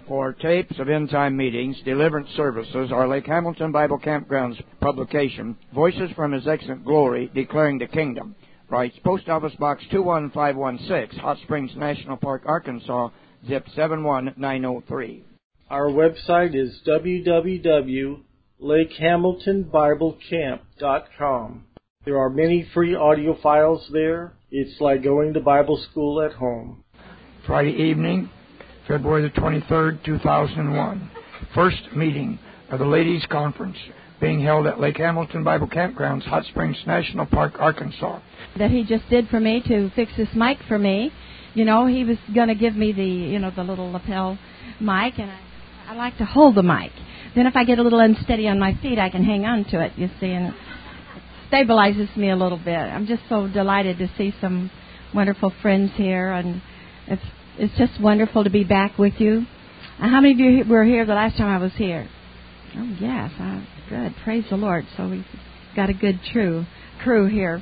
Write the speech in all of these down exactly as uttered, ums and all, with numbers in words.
for tapes of end-time meetings, deliverance services, or Lake Hamilton Bible Campground's publication, Voices from His Excellent Glory, Declaring the Kingdom. Writes Post Office Box two one five one six, Hot Springs National Park, Arkansas, zip seven one nine oh three. Our website is w w w dot lake hamilton bible camp dot com. There are many free audio files there. It's like going to Bible school at home. Friday evening, February the twenty-third, two thousand one. First meeting of the Ladies' Conference being held at Lake Hamilton Bible Campgrounds, Hot Springs National Park, Arkansas. That he just did for me to fix this mic for me. You know, he was going to give me the, you know, the little lapel mic, and I, I like to hold the mic. Then if I get a little unsteady on my feet, I can hang on to it, you see, and it stabilizes me a little bit. I'm just so delighted to see some wonderful friends here, and it's it's just wonderful to be back with you. Uh, how many of you were here the last time I was here? Oh, yes. Uh, good. Praise the Lord. So we've got a good true crew here.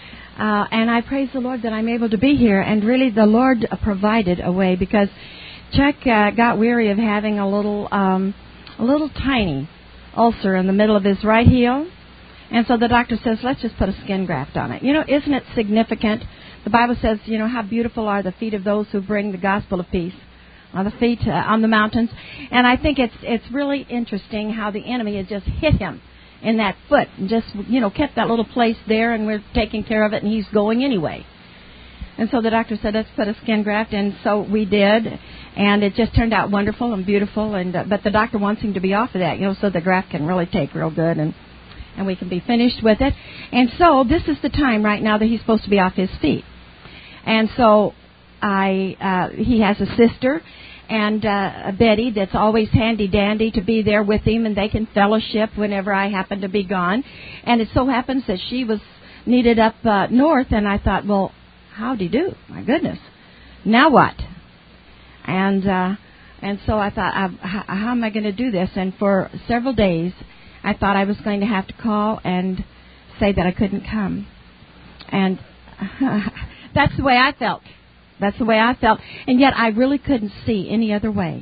Uh, and I praise the Lord that I'm able to be here. And really the Lord uh, provided a way, because Chuck uh, got weary of having a little, um, a little tiny ulcer in the middle of his right heel. And so the doctor says, let's just put a skin graft on it. You know, isn't it significant? The Bible says, you know, how beautiful are the feet of those who bring the gospel of peace on the feet uh, on the mountains. And I think it's it's really interesting how the enemy has just hit him in that foot and just, you know, kept that little place there, and we're taking care of it, and he's going anyway. And so the doctor said, let's put a skin graft, and so we did, and it just turned out wonderful and beautiful. And uh, but the doctor wants him to be off of that, you know, so the graft can really take real good, and and we can be finished with it. And so this is the time right now that he's supposed to be off his feet. And so I, uh, he has a sister, and uh, Betty, that's always handy-dandy to be there with him, and they can fellowship whenever I happen to be gone. And it so happens that she was needed up uh, north, and I thought, well, howdy do? My goodness. Now what? And uh, and so I thought, I, how, how am I going to do this? And for several days, I thought I was going to have to call and say that I couldn't come. And that's the way I felt. That's the way I felt. And yet I really couldn't see any other way.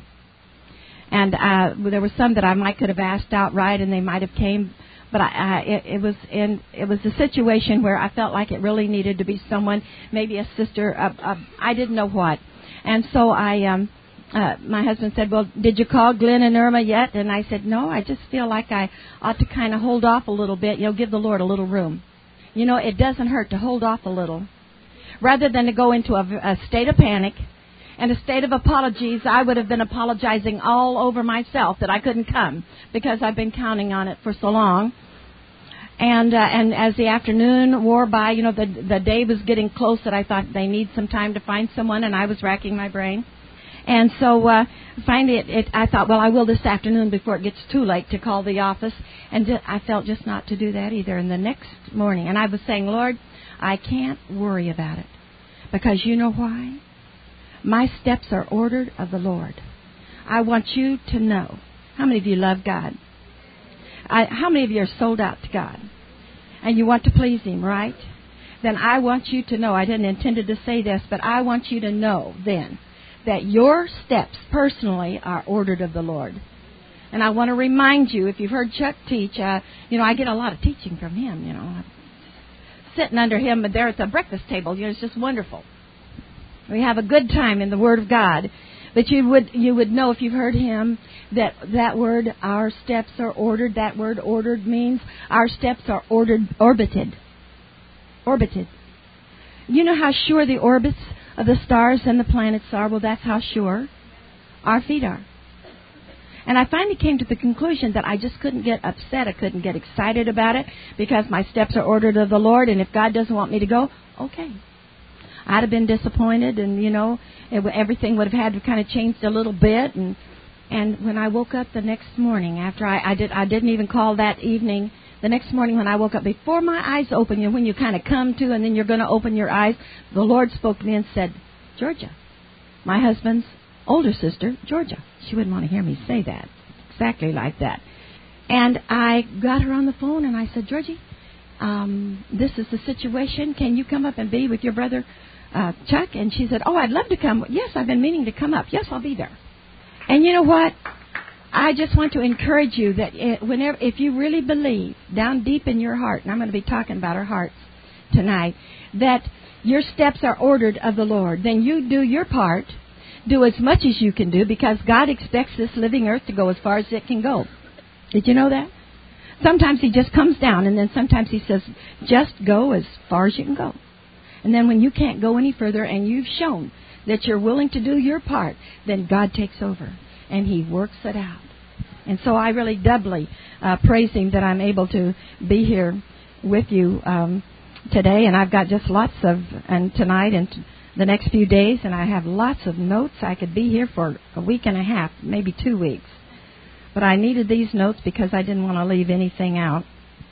And uh, there were some that I might could have asked outright, and they might have came. But I, I, it, it was in it was a situation where I felt like it really needed to be someone, maybe a sister. Uh, uh, I didn't know what. And so I, um, uh, my husband said, well, did you call Glenn and Irma yet? And I said, no, I just feel like I ought to kind of hold off a little bit, you know, give the Lord a little room. You know, it doesn't hurt to hold off a little. Rather than to go into a, a state of panic and a state of apologies, I would have been apologizing all over myself that I couldn't come because I've been counting on it for so long. And uh, and as the afternoon wore by, you know, the the day was getting close that I thought they need some time to find someone, and I was racking my brain. And so uh, finally it, it, I thought, well, I will this afternoon before it gets too late to call the office. And I felt just not to do that either. And the next morning, and I was saying, Lord, I can't worry about it, because you know why? My steps are ordered of the Lord. I want you to know. How many of you love God? I, how many of you are sold out to God? And you want to please Him, right? Then I want you to know, I didn't intend to say this, but I want you to know then that your steps personally are ordered of the Lord. And I want to remind you, if you've heard Chuck teach, uh, you know, I get a lot of teaching from him, you know. Sitting under him there at the breakfast table, you know, it's just wonderful. We have a good time in the Word of God. But you would you would know if you've heard him that that word, our steps are ordered, that word ordered means our steps are ordered, orbited. Orbited. You know how sure the orbits of the stars and the planets are? Well, that's how sure our feet are. And I finally came to the conclusion that I just couldn't get upset. I couldn't get excited about it because my steps are ordered of the Lord. And if God doesn't want me to go, okay. I'd have been disappointed, and, you know, it, everything would have had to kind of changed a little bit. And and when I woke up the next morning, after I, I, did, I didn't even call that evening, the next morning when I woke up, before my eyes open, you know, when you kind of come to and then you're going to open your eyes, the Lord spoke to me and said, Georgia, my husband's older sister, Georgia. She wouldn't want to hear me say that, exactly like that. And I got her on the phone, and I said, Georgie, um, this is the situation. Can you come up and be with your brother, uh, Chuck? And she said, oh, I'd love to come. Yes, I've been meaning to come up. Yes, I'll be there. And you know what? I just want to encourage you that whenever, if you really believe down deep in your heart, and I'm going to be talking about our hearts tonight, that your steps are ordered of the Lord, then you do your part, do as much as you can do, because God expects this living earth to go as far as it can go. Did you know that? Sometimes He just comes down, and then sometimes He says, just go as far as you can go. And then when you can't go any further and you've shown that you're willing to do your part, then God takes over and He works it out. And so I really doubly uh, praise Him that I'm able to be here with you um, today. And I've got just lots of, and tonight and t- the next few days, and I have lots of notes. I could be here for a week and a half, maybe two weeks. But I needed these notes because I didn't want to leave anything out.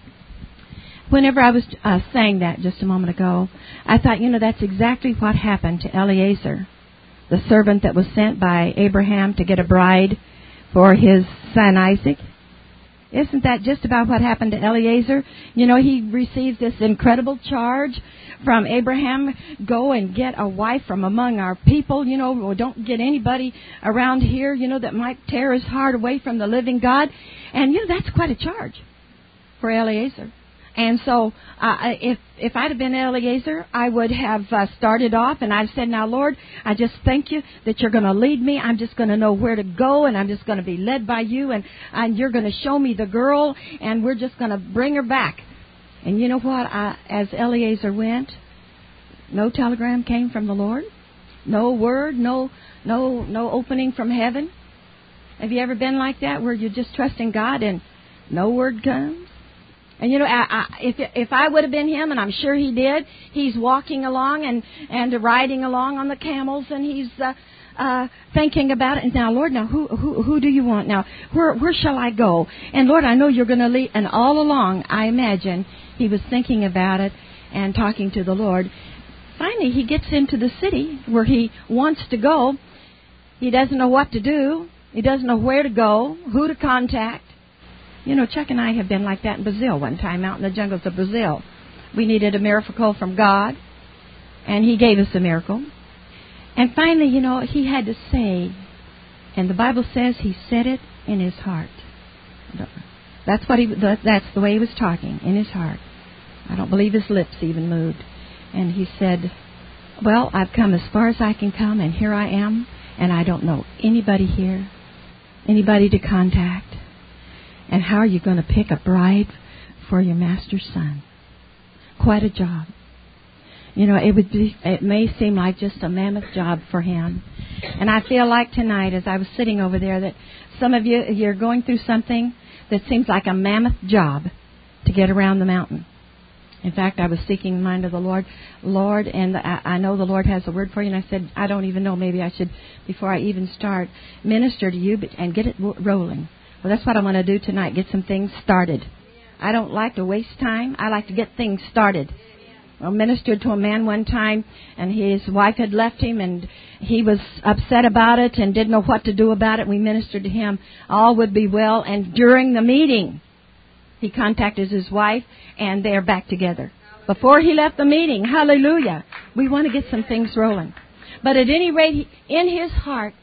Whenever I was uh, saying that just a moment ago, I thought, you know, that's exactly what happened to Eliezer, the servant that was sent by Abraham to get a bride for his son Isaac. Isn't that just about what happened to Eliezer? You know, he received this incredible charge from Abraham, go and get a wife from among our people. You know, don't get anybody around here, you know, that might tear his heart away from the living God. And, you know, that's quite a charge for Eliezer. And so uh, if if I'd have been Eliezer, I would have uh, started off and I'd said, now, Lord, I just thank you that you're going to lead me. I'm just going to know where to go, and I'm just going to be led by you, and, and you're going to show me the girl, and we're just going to bring her back. And you know what? I, as Eliezer went, no telegram came from the Lord, no word, no no no opening from heaven. Have you ever been like that, where you're just trusting God and no word comes? And, you know, I, I, if if I would have been him, and I'm sure he did, he's walking along and, and riding along on the camels, and he's uh, uh, thinking about it. And now, Lord, now who who who do you want? Now, where where shall I go? And, Lord, I know you're going to lead. And all along, I imagine he was thinking about it and talking to the Lord. Finally, he gets into the city where he wants to go. He doesn't know what to do. He doesn't know where to go, who to contact. You know, Chuck and I have been like that in Brazil one time, out in the jungles of Brazil. We needed a miracle from God, and He gave us a miracle. And finally, you know, he had to say, and the Bible says he said it in his heart. That's what he. That's the way he was talking, in his heart. I don't believe his lips even moved. And he said, well, I've come as far as I can come, and here I am, and I don't know anybody here, anybody to contact. And how are you going to pick a bride for your master's son? Quite a job. You know, it would be, it may seem like just a mammoth job for him. And I feel like tonight, as I was sitting over there, that some of you, you're going through something that seems like a mammoth job to get around the mountain. In fact, I was seeking the mind of the Lord, Lord, and I, I know the Lord has a word for you. And I said, I don't even know, maybe I should, before I even start, minister to you but, and get it rolling. Well, that's what I want to do tonight, get some things started. I don't like to waste time. I like to get things started. I ministered to a man one time, and his wife had left him, and he was upset about it and didn't know what to do about it. We ministered to him. All would be well. And during the meeting, he contacted his wife, and they're back together. Before he left the meeting, hallelujah, we want to get some things rolling. But at any rate, in his heart,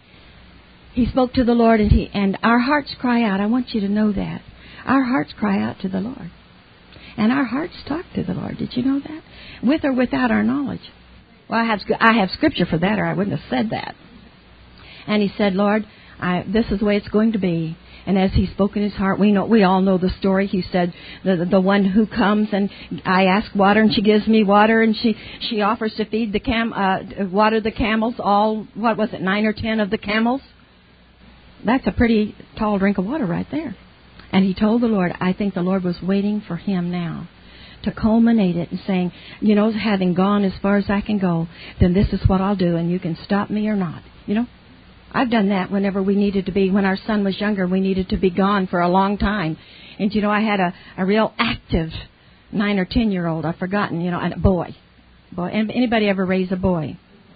he spoke to the Lord, and he and our hearts cry out. I want you to know that. Our hearts cry out to the Lord. And our hearts talk to the Lord. Did you know that? With or without our knowledge. Well, I have I have scripture for that, or I wouldn't have said that. And he said, Lord, I, this is the way it's going to be. And as he spoke in his heart, we know we all know the story. He said, the the one who comes and I ask water and she gives me water, and she, she offers to feed the cam uh, water the camels, all, what was it, nine or ten of the camels? That's a pretty tall drink of water right there. And he told the Lord, I think the Lord was waiting for him now to culminate it and saying, you know, having gone as far as I can go, then this is what I'll do, and you can stop me or not. You know, I've done that whenever we needed to be, when our son was younger, we needed to be gone for a long time. And, you know, I had a, a real active nine or ten-year-old, I've forgotten, you know, and a boy. boy. Anybody ever raise a boy?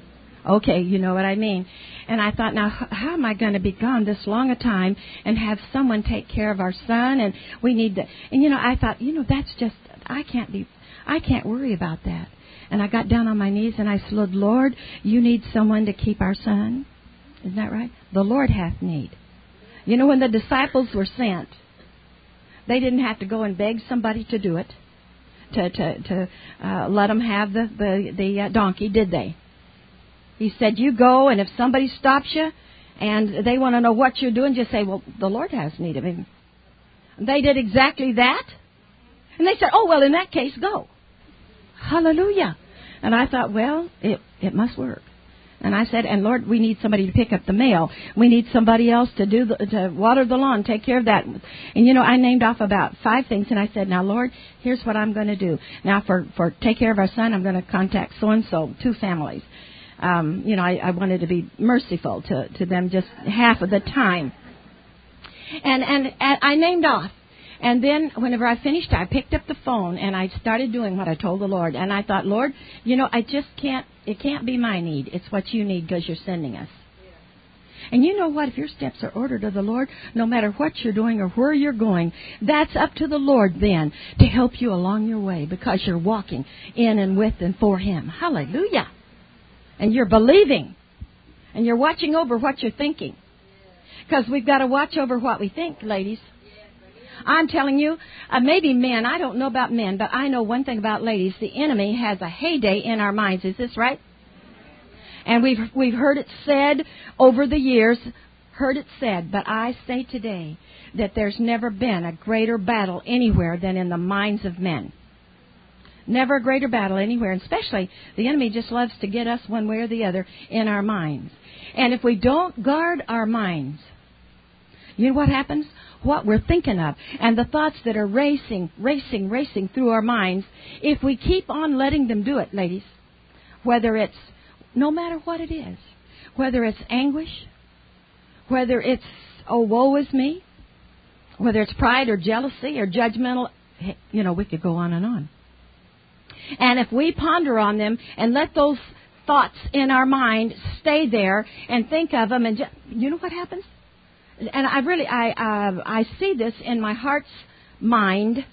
Okay, you know what I mean. And I thought, now, how am I going to be gone this long a time and have someone take care of our son? And we need to, and, you know, I thought, you know, that's just, I can't be, I can't worry about that. And I got down on my knees and I said, Lord, you need someone to keep our son. Isn't that right? The Lord hath need. You know, when the disciples were sent, they didn't have to go and beg somebody to do it, to to, to uh, let them have the, the, the uh, donkey, did they? He said, you go, and if somebody stops you and they want to know what you're doing, just say, well, the Lord has need of him. They did exactly that. And they said, oh, well, in that case, go. Hallelujah. And I thought, well, it, it must work. And I said, and Lord, we need somebody to pick up the mail. We need somebody else to do the, to water the lawn, take care of that. And, you know, I named off about five things. And I said, now, Lord, here's what I'm going to do. Now, for, for take care of our son, I'm going to contact so-and-so, two families. Um, you know, I, I wanted to be merciful to, to them just half of the time. And, and and I named off. And then whenever I finished, I picked up the phone and I started doing what I told the Lord. And I thought, Lord, you know, I just can't, it can't be my need. It's what you need because you're sending us. And you know what? If your steps are ordered of the Lord, no matter what you're doing or where you're going, that's up to the Lord then to help you along your way because you're walking in and with and for Him. Hallelujah. And you're believing. And you're watching over what you're thinking. Because we've got to watch over what we think, ladies. I'm telling you, uh, maybe men, I don't know about men, but I know one thing about ladies. The enemy has a heyday in our minds. Is this right? And we've we've heard it said over the years, heard it said, but I say today that there's never been a greater battle anywhere than in the minds of men. Never a greater battle anywhere, and especially the enemy just loves to get us one way or the other in our minds. And if we don't guard our minds, you know what happens? What we're thinking of and the thoughts that are racing, racing, racing through our minds, if we keep on letting them do it, ladies, whether it's, no matter what it is, whether it's anguish, whether it's, oh, woe is me, whether it's pride or jealousy or judgmental, you know, we could go on and on. And if we ponder on them and let those thoughts in our mind stay there and think of them, and just, you know what happens? And I really, I uh, I see this in my heart's mind.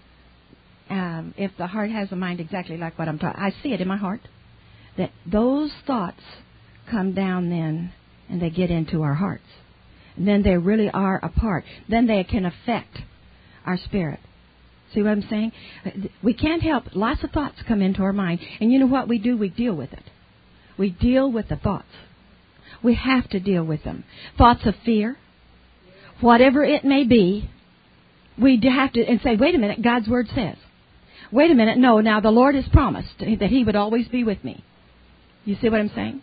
Um, if the heart has a mind exactly like what I'm talking, I see it in my heart. That those thoughts come down then, and they get into our hearts. And then they really are a part. Then they can affect our spirit. See what I'm saying? We can't help. Lots of thoughts come into our mind. And you know what we do? We deal with it. We deal with the thoughts. We have to deal with them. Thoughts of fear. Whatever it may be, we have to and say, wait a minute, God's Word says. Wait a minute, no, now the Lord has promised that He would always be with me. You see what I'm saying?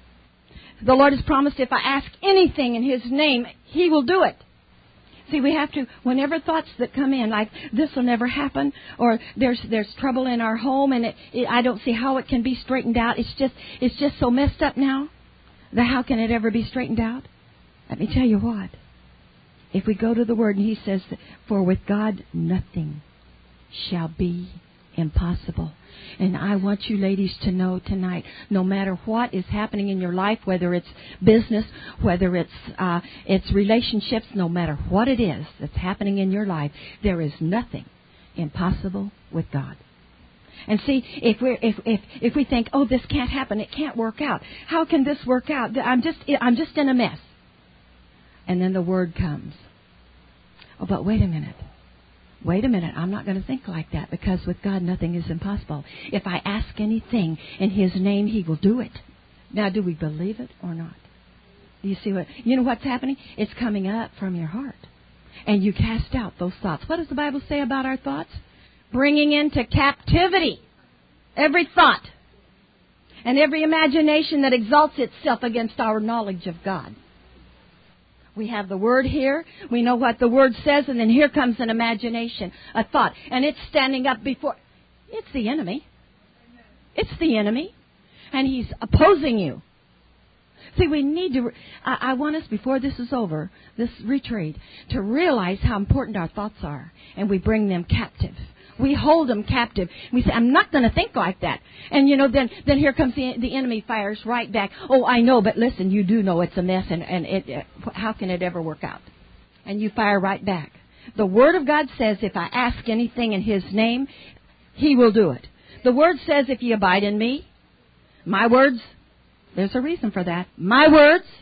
The Lord has promised if I ask anything in His name, He will do it. See, we have to, whenever thoughts that come in, like this will never happen, or there's there's trouble in our home, and it, it, I don't see how it can be straightened out. It's just it's just so messed up now. That how can it ever be straightened out? Let me tell you what. If we go to the Word and He says, for with God nothing shall be impossible. And I want you ladies to know tonight, no matter what is happening in your life, whether it's business, whether it's uh, it's relationships, no matter what it is that's happening in your life, there is nothing impossible with God. And see, if we if if if we think, oh, this can't happen, it can't work out. How can this work out? I'm just I'm just in a mess. And then the Word comes. Oh, but wait a minute. Wait a minute. I'm not going to think like that because with God nothing is impossible. If I ask anything in His name, He will do it. Now, do we believe it or not? Do you see what? You know what's happening? It's coming up from your heart. And you cast out those thoughts. What does the Bible say about our thoughts? Bringing into captivity every thought and every imagination that exalts itself against our knowledge of God. We have the Word here. We know what the Word says, and then here comes an imagination, a thought, and it's standing up before. It's the enemy. It's the enemy, and he's opposing you. See, we need to. I, I want us before this is over, this retreat, to realize how important our thoughts are, and we bring them captive. We hold them captive. We say, I'm not going to think like that. And, you know, then then here comes the, the enemy fires right back. Oh, I know, but listen, you do know it's a mess, and, and it, uh, how can it ever work out? And you fire right back. The Word of God says if I ask anything in His name, He will do it. The Word says if ye abide in me, my words, there's a reason for that. My words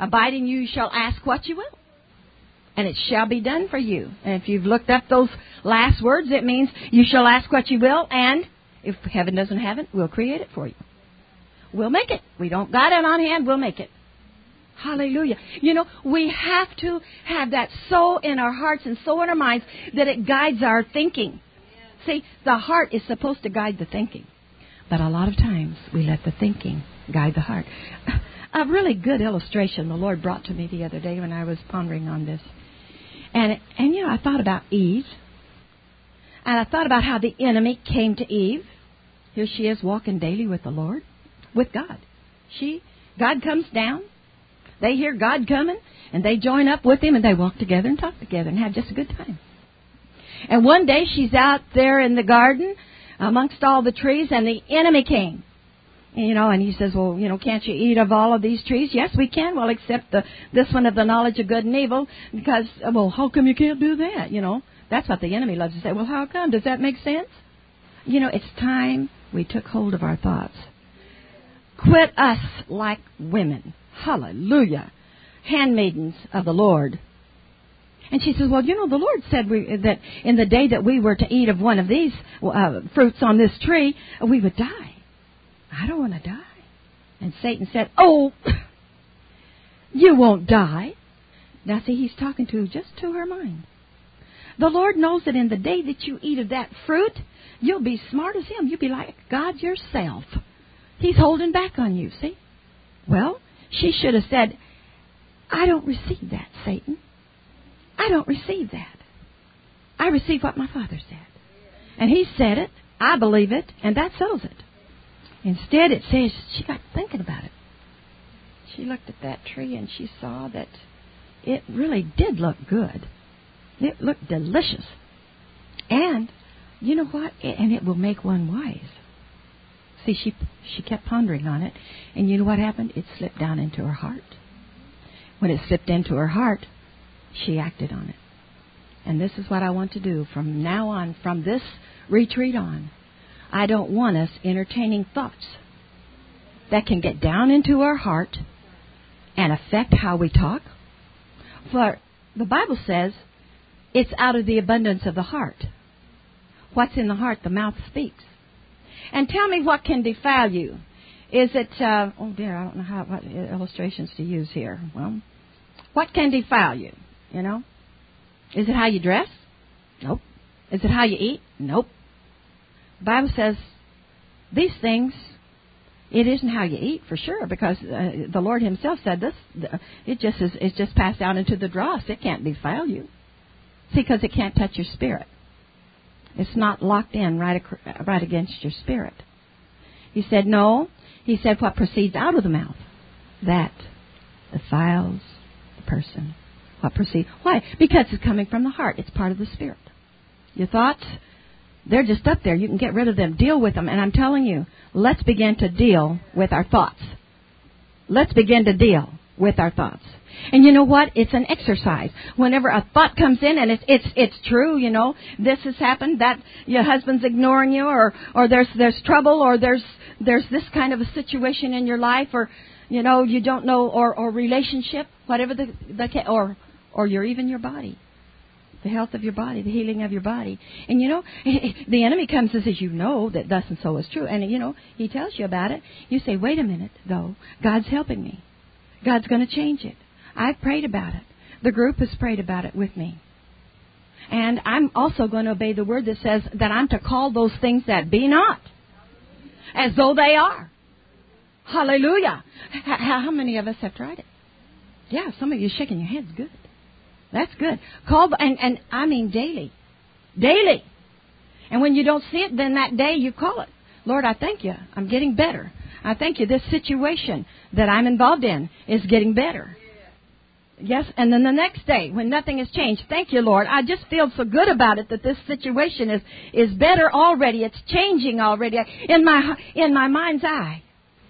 Abide in you, you shall ask what you will. And it shall be done for you. And if you've looked up those last words, it means you shall ask what you will, and if heaven doesn't have it, we'll create it for you. We'll make it. We don't got it on hand, we'll make it. Hallelujah. You know, we have to have that so in our hearts and so in our minds that it guides our thinking. See, the heart is supposed to guide the thinking. But a lot of times we let the thinking guide the heart. A really good illustration the Lord brought to me the other day when I was pondering on this. And, and you know, I thought about Eve. And I thought about how the enemy came to Eve. Here she is walking daily with the Lord, with God. She, God comes down. They hear God coming, and they join up with Him, and they walk together and talk together and have just a good time. And one day she's out there in the garden amongst all the trees, and the enemy came. You know, and he says, well, you know, can't you eat of all of these trees? Yes, we can. Well, except the, this one of the knowledge of good and evil, because, well, how come you can't do that? You know, that's what the enemy loves to say. Well, how come? Does that make sense? You know, it's time we took hold of our thoughts. Quit us like women. Hallelujah. Handmaidens of the Lord. And she says, well, you know, the Lord said we, that in the day that we were to eat of one of these uh, fruits on this tree, we would die. I don't want to die. And Satan said, oh, you won't die. Now, see, he's talking to just to her mind. The Lord knows that in the day that you eat of that fruit, you'll be smart as Him. You'll be like God yourself. He's holding back on you, see? Well, she should have said, I don't receive that, Satan. I don't receive that. I receive what my Father said. And He said it, I believe it, and that settles it. Instead, it says she got thinking about it. She looked at that tree and she saw that it really did look good. It looked delicious. And, you know what? And it will make one wise. See, she she kept pondering on it. And you know what happened? It slipped down into her heart. When it slipped into her heart, she acted on it. And this is what I want to do from now on, from this retreat on. I don't want us entertaining thoughts that can get down into our heart and affect how we talk. For the Bible says it's out of the abundance of the heart. What's in the heart, the mouth speaks. And tell me what can defile you. Is it, uh, oh dear, I don't know how what illustrations to use here. Well, what can defile you, you know? Is it how you dress? Nope. Is it how you eat? Nope. The Bible says these things, it isn't how you eat for sure, because uh, the Lord Himself said this, it just is it's just passed out into the dross. It can't defile you. See, because it can't touch your spirit. It's not locked in right, ac- right against your spirit. He said, no. He said, what proceeds out of the mouth, that defiles the person. What proceeds? Why? Because it's coming from the heart. It's part of the spirit. Your thoughts, they're just up there. You can get rid of them. Deal with them. And I'm telling you, let's begin to deal with our thoughts. Let's begin to deal with our thoughts. And you know what? It's an exercise. Whenever a thought comes in, and it's it's it's true, you know, this has happened, that your husband's ignoring you, or or there's there's trouble, or there's there's this kind of a situation in your life, or you know you don't know, or or relationship, whatever the the or or your even your body. The health of your body, the healing of your body. And, you know, the enemy comes and says, you know that thus and so is true. And, you know, he tells you about it. You say, wait a minute, though. God's helping me. God's going to change it. I've prayed about it. The group has prayed about it with me. And I'm also going to obey the word that says that I'm to call those things that be not as though they are. Hallelujah. How, how many of us have tried it? Yeah, some of you shaking your heads. Good. That's good. Call, and, and I mean daily. Daily. And when you don't see it, then that day you call it. Lord, I thank you. I'm getting better. I thank you. This situation that I'm involved in is getting better. Yes, and then the next day, when nothing has changed, thank you, Lord. I just feel so good about it that this situation is, is better already. It's changing already. In my, in my mind's eye,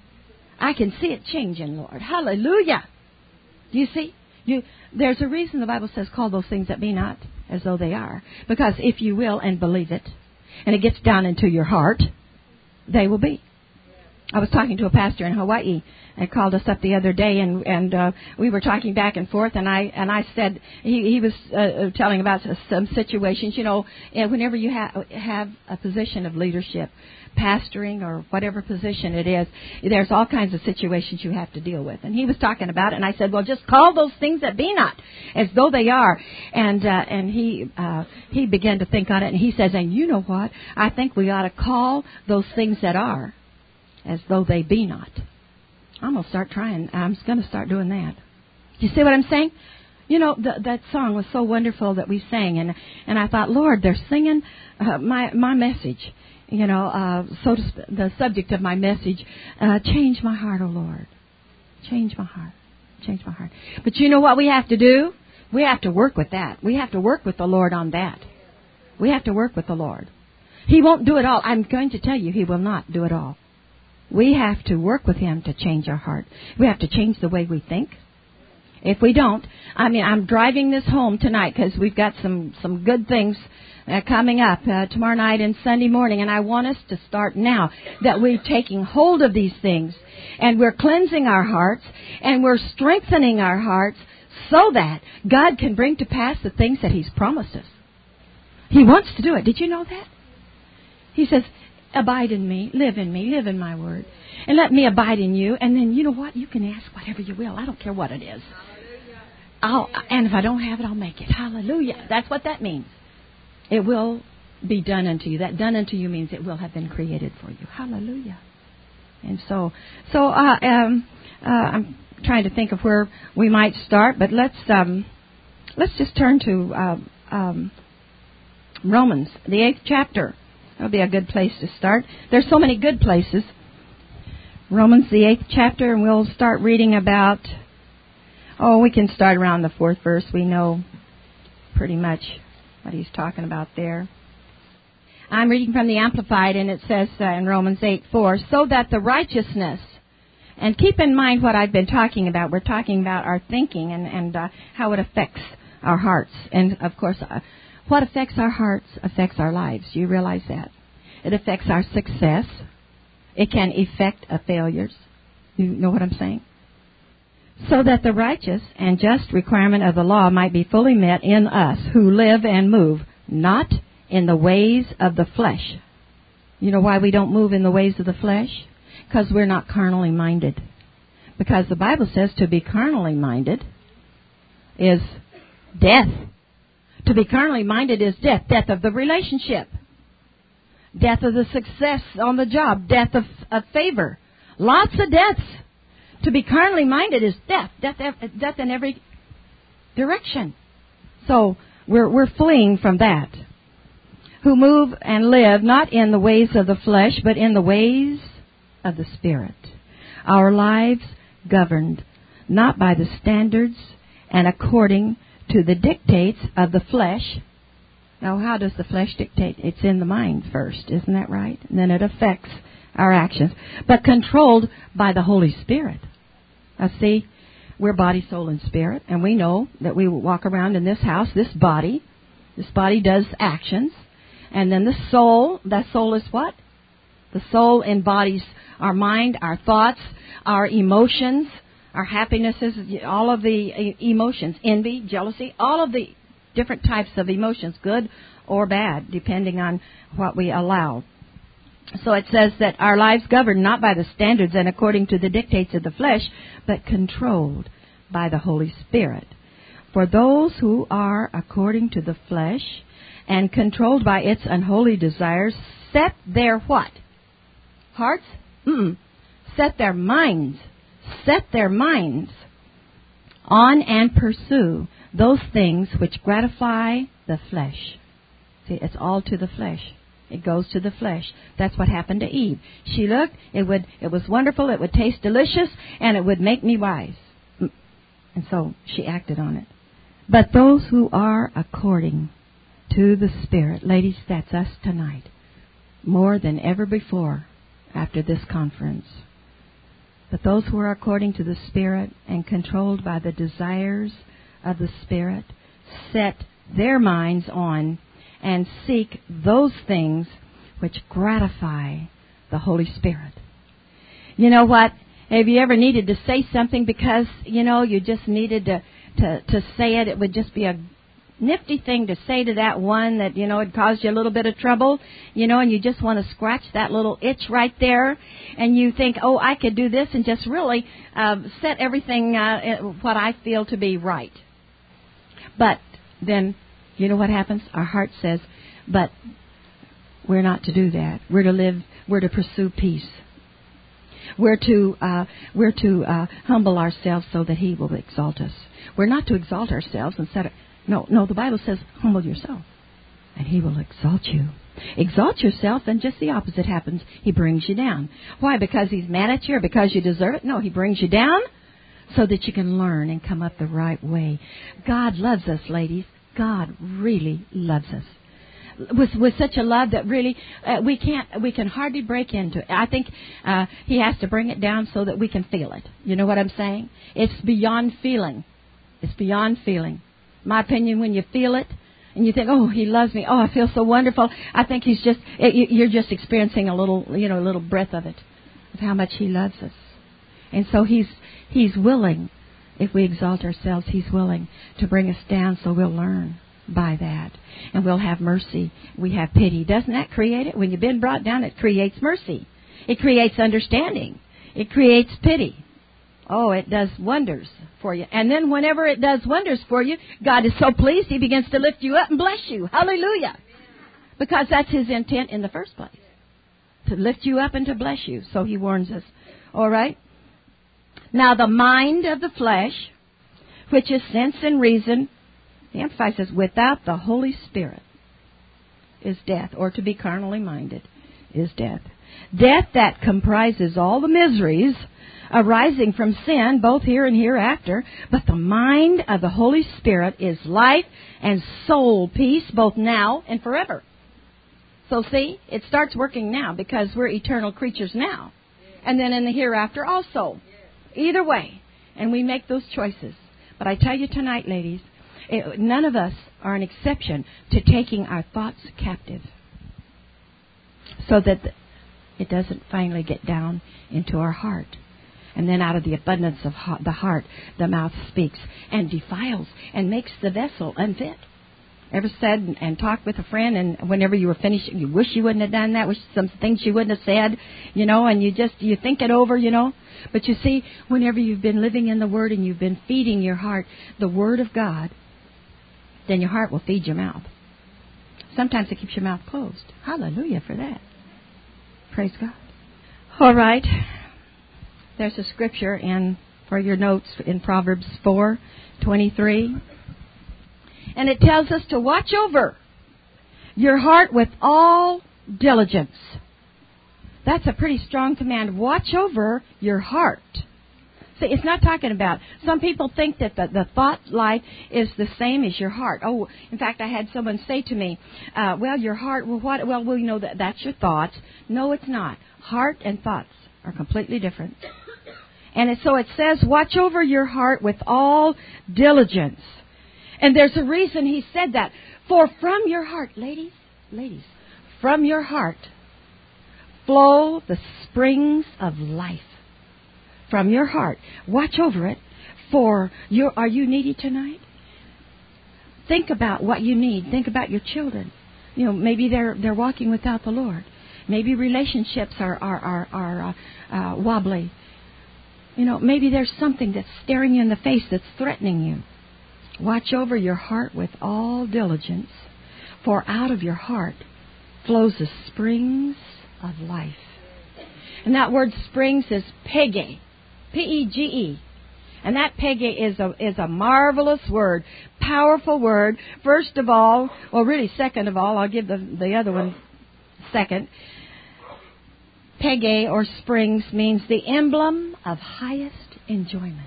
I can see it changing, Lord. Hallelujah. Do you see? You, there's a reason the Bible says, call those things that be not as though they are. Because if you will and believe it, and it gets down into your heart, they will be. I was talking to a pastor in Hawaii and called us up the other day, and and uh, we were talking back and forth, and I and I said he he was uh, telling about some situations, you know, and whenever you have have a position of leadership, pastoring or whatever position it is, there's all kinds of situations you have to deal with. And he was talking about it, and I said, well, just call those things that be not as though they are. And uh, and he uh, he began to think on it, and he says, and you know what? I think we ought to call those things that are as though they be not. I'm going to start trying. I'm going to start doing that. You see what I'm saying? You know, the, that song was so wonderful that we sang, and and I thought, Lord, they're singing uh, my my message. You know, uh, so to sp- the subject of my message, uh, change my heart, O Lord. Change my heart. Change my heart. But you know what we have to do? We have to work with that. We have to work with the Lord on that. We have to work with the Lord. He won't do it all. I'm going to tell you, He will not do it all. We have to work with Him to change our heart. We have to change the way we think. If we don't, I mean, I'm driving this home tonight because we've got some, some good things uh, coming up uh, tomorrow night and Sunday morning, and I want us to start now that we're taking hold of these things, and we're cleansing our hearts, and we're strengthening our hearts so that God can bring to pass the things that He's promised us. He wants to do it. Did you know that? He says, abide in me, live in me, live in my word, and let me abide in you. And then, you know what? You can ask whatever you will. I don't care what it is. I'll, and if I don't have it, I'll make it. Hallelujah. That's what that means. It will be done unto you. That done unto you means it will have been created for you. Hallelujah. And so, so uh, um, uh, I'm trying to think of where we might start, but let's um, let's just turn to uh, um, Romans, the eighth chapter. That'll be a good place to start. There's so many good places. Romans, the eighth chapter, and we'll start reading about, oh, we can start around the fourth verse. We know pretty much what he's talking about there. I'm reading from the Amplified, and it says uh, in Romans eight four, so that the righteousness, and keep in mind what I've been talking about. We're talking about our thinking and, and uh, how it affects our hearts. And, of course, uh, what affects our hearts affects our lives. Do you realize that? It affects our success. It can affect our failures. You know what I'm saying? So that the righteous and just requirement of the law might be fully met in us who live and move, not in the ways of the flesh. You know why we don't move in the ways of the flesh? Because we're not carnally minded. Because the Bible says to be carnally minded is death. To be carnally minded is death. Death of the relationship. Death of the success on the job. Death of, of favor. Lots of deaths. To be carnally minded is death. Death, death in every direction. So we're, we're fleeing from that. Who move and live not in the ways of the flesh, but in the ways of the Spirit. Our lives governed not by the standards and according to the dictates of the flesh. Now, how does the flesh dictate? It's in the mind first, isn't that right? And then it affects our actions. But controlled by the Holy Spirit. Now, see, we're body, soul, and spirit, and we know that we walk around in this house, this body. This body does actions. And then the soul, that soul is what? The soul embodies our mind, our thoughts, our emotions, our happinesses, all of the emotions, envy, jealousy, all of the different types of emotions, good or bad, depending on what we allow. So it says that our lives governed not by the standards and according to the dictates of the flesh, but controlled by the Holy Spirit. For those who are according to the flesh and controlled by its unholy desires set their what? Hearts? Mm-mm. Set their minds. Set their minds on and pursue those things which gratify the flesh. See, it's all to the flesh. It goes to the flesh. That's what happened to Eve. She looked, it would, it was wonderful, it would taste delicious, and it would make me wise. And so she acted on it. But those who are according to the Spirit, ladies, that's us tonight, more than ever before after this conference. But those who are according to the Spirit and controlled by the desires of the Spirit set their minds on and seek those things which gratify the Holy Spirit. You know what? Have you ever needed to say something because, you know, you just needed to, to, to say it? It would just be a nifty thing to say to that one that, you know, had caused you a little bit of trouble, you know, and you just want to scratch that little itch right there. And you think, oh, I could do this and just really uh, set everything uh, what I feel to be right. But then, you know what happens? Our heart says, but we're not to do that. We're to live, we're to pursue peace. We're to uh, we're to uh, humble ourselves so that He will exalt us. We're not to exalt ourselves and set it. No, no. The Bible says, humble yourself, and He will exalt you. Exalt yourself, and just the opposite happens. He brings you down. Why? Because He's mad at you, or because you deserve it? No, He brings you down so that you can learn and come up the right way. God loves us, ladies. God really loves us. With with such a love that really uh, we can't we can hardly break into it. I think uh, He has to bring it down so that we can feel it. You know what I'm saying? It's beyond feeling. It's beyond feeling. My opinion, when you feel it and you think, oh, He loves me. Oh, I feel so wonderful. I think He's just it, you're just experiencing a little you know a little breath of it, of how much He loves us. And so He's He's willing. If we exalt ourselves, He's willing to bring us down so we'll learn by that. And we'll have mercy. We have pity. Doesn't that create it? When you've been brought down, it creates mercy. It creates understanding. It creates pity. Oh, it does wonders for you. And then whenever it does wonders for you, God is so pleased, He begins to lift you up and bless you. Hallelujah. Because that's His intent in the first place. To lift you up and to bless you. So He warns us. All right? Now, the mind of the flesh, which is sense and reason, he emphasizes, without the Holy Spirit, is death, or to be carnally minded is death. Death that comprises all the miseries arising from sin, both here and hereafter, but the mind of the Holy Spirit is life and soul peace, both now and forever. So see, it starts working now because we're eternal creatures now, and then in the hereafter also. Either way, and we make those choices. But I tell you tonight, ladies, it, none of us are an exception to taking our thoughts captive so that it doesn't finally get down into our heart. And then out of the abundance of the heart, the mouth speaks and defiles and makes the vessel unfit. Ever said and, and talked with a friend, and whenever you were finished, you wish you wouldn't have done that, wish some things you wouldn't have said, you know, and you just, you think it over, you know. But you see, whenever you've been living in the Word and you've been feeding your heart the Word of God, then your heart will feed your mouth. Sometimes it keeps your mouth closed. Hallelujah for that. Praise God. All right. There's a scripture in, for your notes, in Proverbs four twenty-three. And it tells us to watch over your heart with all diligence. That's a pretty strong command. Watch over your heart. See, it's not talking about, some people think that the, the thought life is the same as your heart. Oh, in fact, I had someone say to me, uh, well, your heart, well, what, well, well, you know, that that's your thoughts. No, it's not. Heart and thoughts are completely different. And it, so it says, watch over your heart with all diligence. And there's a reason he said that. For from your heart, ladies, ladies, from your heart flow the springs of life. From your heart. Watch over it. For your, are you needy tonight? Think about what you need. Think about your children. You know, maybe they're they're walking without the Lord. Maybe relationships are are are, are uh, uh, wobbly. You know, maybe there's something that's staring you in the face that's threatening you. Watch over your heart with all diligence, for out of your heart flows the springs of life. And that word springs is pege, P E G E. And that pege is a is a marvelous word, powerful word. First of all, well, really second of all, I'll give the, the other one second. Pege, or springs, means the emblem of highest enjoyment.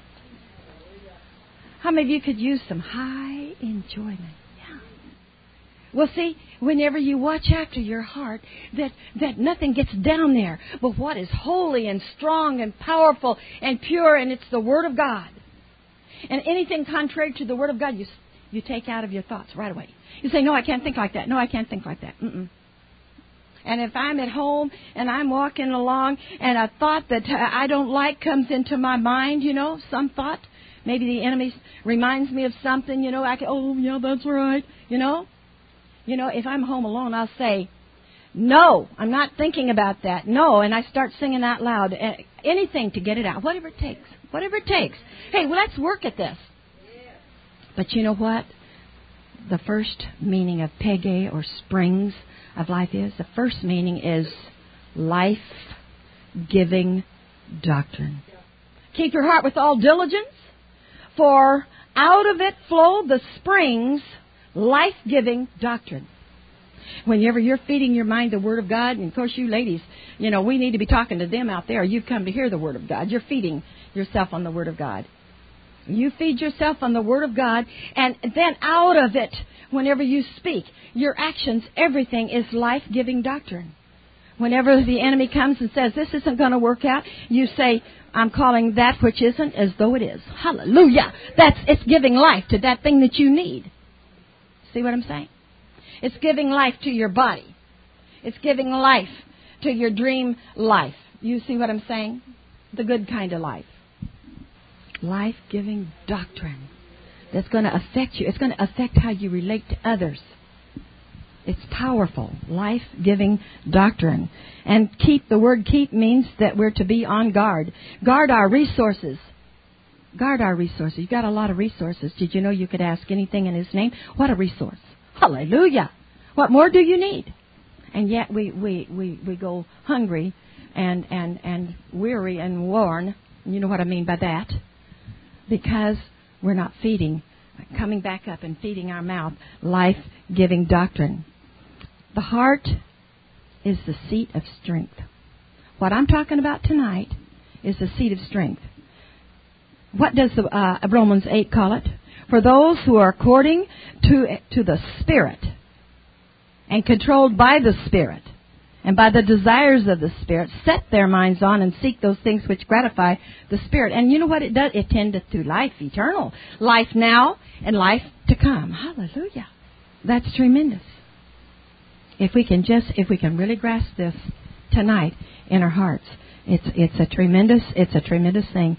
How many of you could use some high enjoyment? Yeah. Well, see, whenever you watch after your heart, that, that nothing gets down there but what is holy and strong and powerful and pure, and it's the Word of God. And anything contrary to the Word of God, you you take out of your thoughts right away. You say, no, I can't think like that. No, I can't think like that. Mm-mm. And if I'm at home and I'm walking along and a thought that I don't like comes into my mind, you know, some thought, maybe the enemy reminds me of something, you know, I can, oh, yeah, that's right, you know. You know, if I'm home alone, I'll say, no, I'm not thinking about that. No, and I start singing out loud. Anything to get it out, whatever it takes, whatever it takes. Hey, well, let's work at this. But you know what? The first meaning of Pege or springs of life is, the first meaning is life-giving doctrine. Keep your heart with all diligence, for out of it flow the springs, life-giving doctrine. Whenever you're feeding your mind the Word of God, and of course you ladies, you know, we need to be talking to them out there. You've come to hear the Word of God. You're feeding yourself on the Word of God. You feed yourself on the Word of God, and then out of it, whenever you speak, your actions, everything is life-giving doctrine. Whenever the enemy comes and says, this isn't going to work out, you say, I'm calling that which isn't as though it is. Hallelujah. That's, it's giving life to that thing that you need. See what I'm saying? It's giving life to your body. It's giving life to your dream life. You see what I'm saying? The good kind of life. Life-giving doctrine that's going to affect you. It's going to affect how you relate to others. It's powerful, life-giving doctrine. And keep, the word keep means that we're to be on guard. Guard our resources. Guard our resources. You've got a lot of resources. Did you know you could ask anything in His name? What a resource. Hallelujah. What more do you need? And yet we, we, we, we go hungry and, and, and weary and worn. You know what I mean by that? Because we're not feeding, coming back up and feeding our mouth life-giving doctrine. The heart is the seat of strength. What I'm talking about tonight is the seat of strength. What does the, uh, Romans eight call it? For those who are according to, to the Spirit and controlled by the Spirit and by the desires of the Spirit, set their minds on and seek those things which gratify the Spirit. And you know what it does? It tendeth to life eternal. Life now and life to come. Hallelujah. That's tremendous. If we can just, if we can really grasp this tonight in our hearts, it's it's a tremendous, it's a tremendous thing.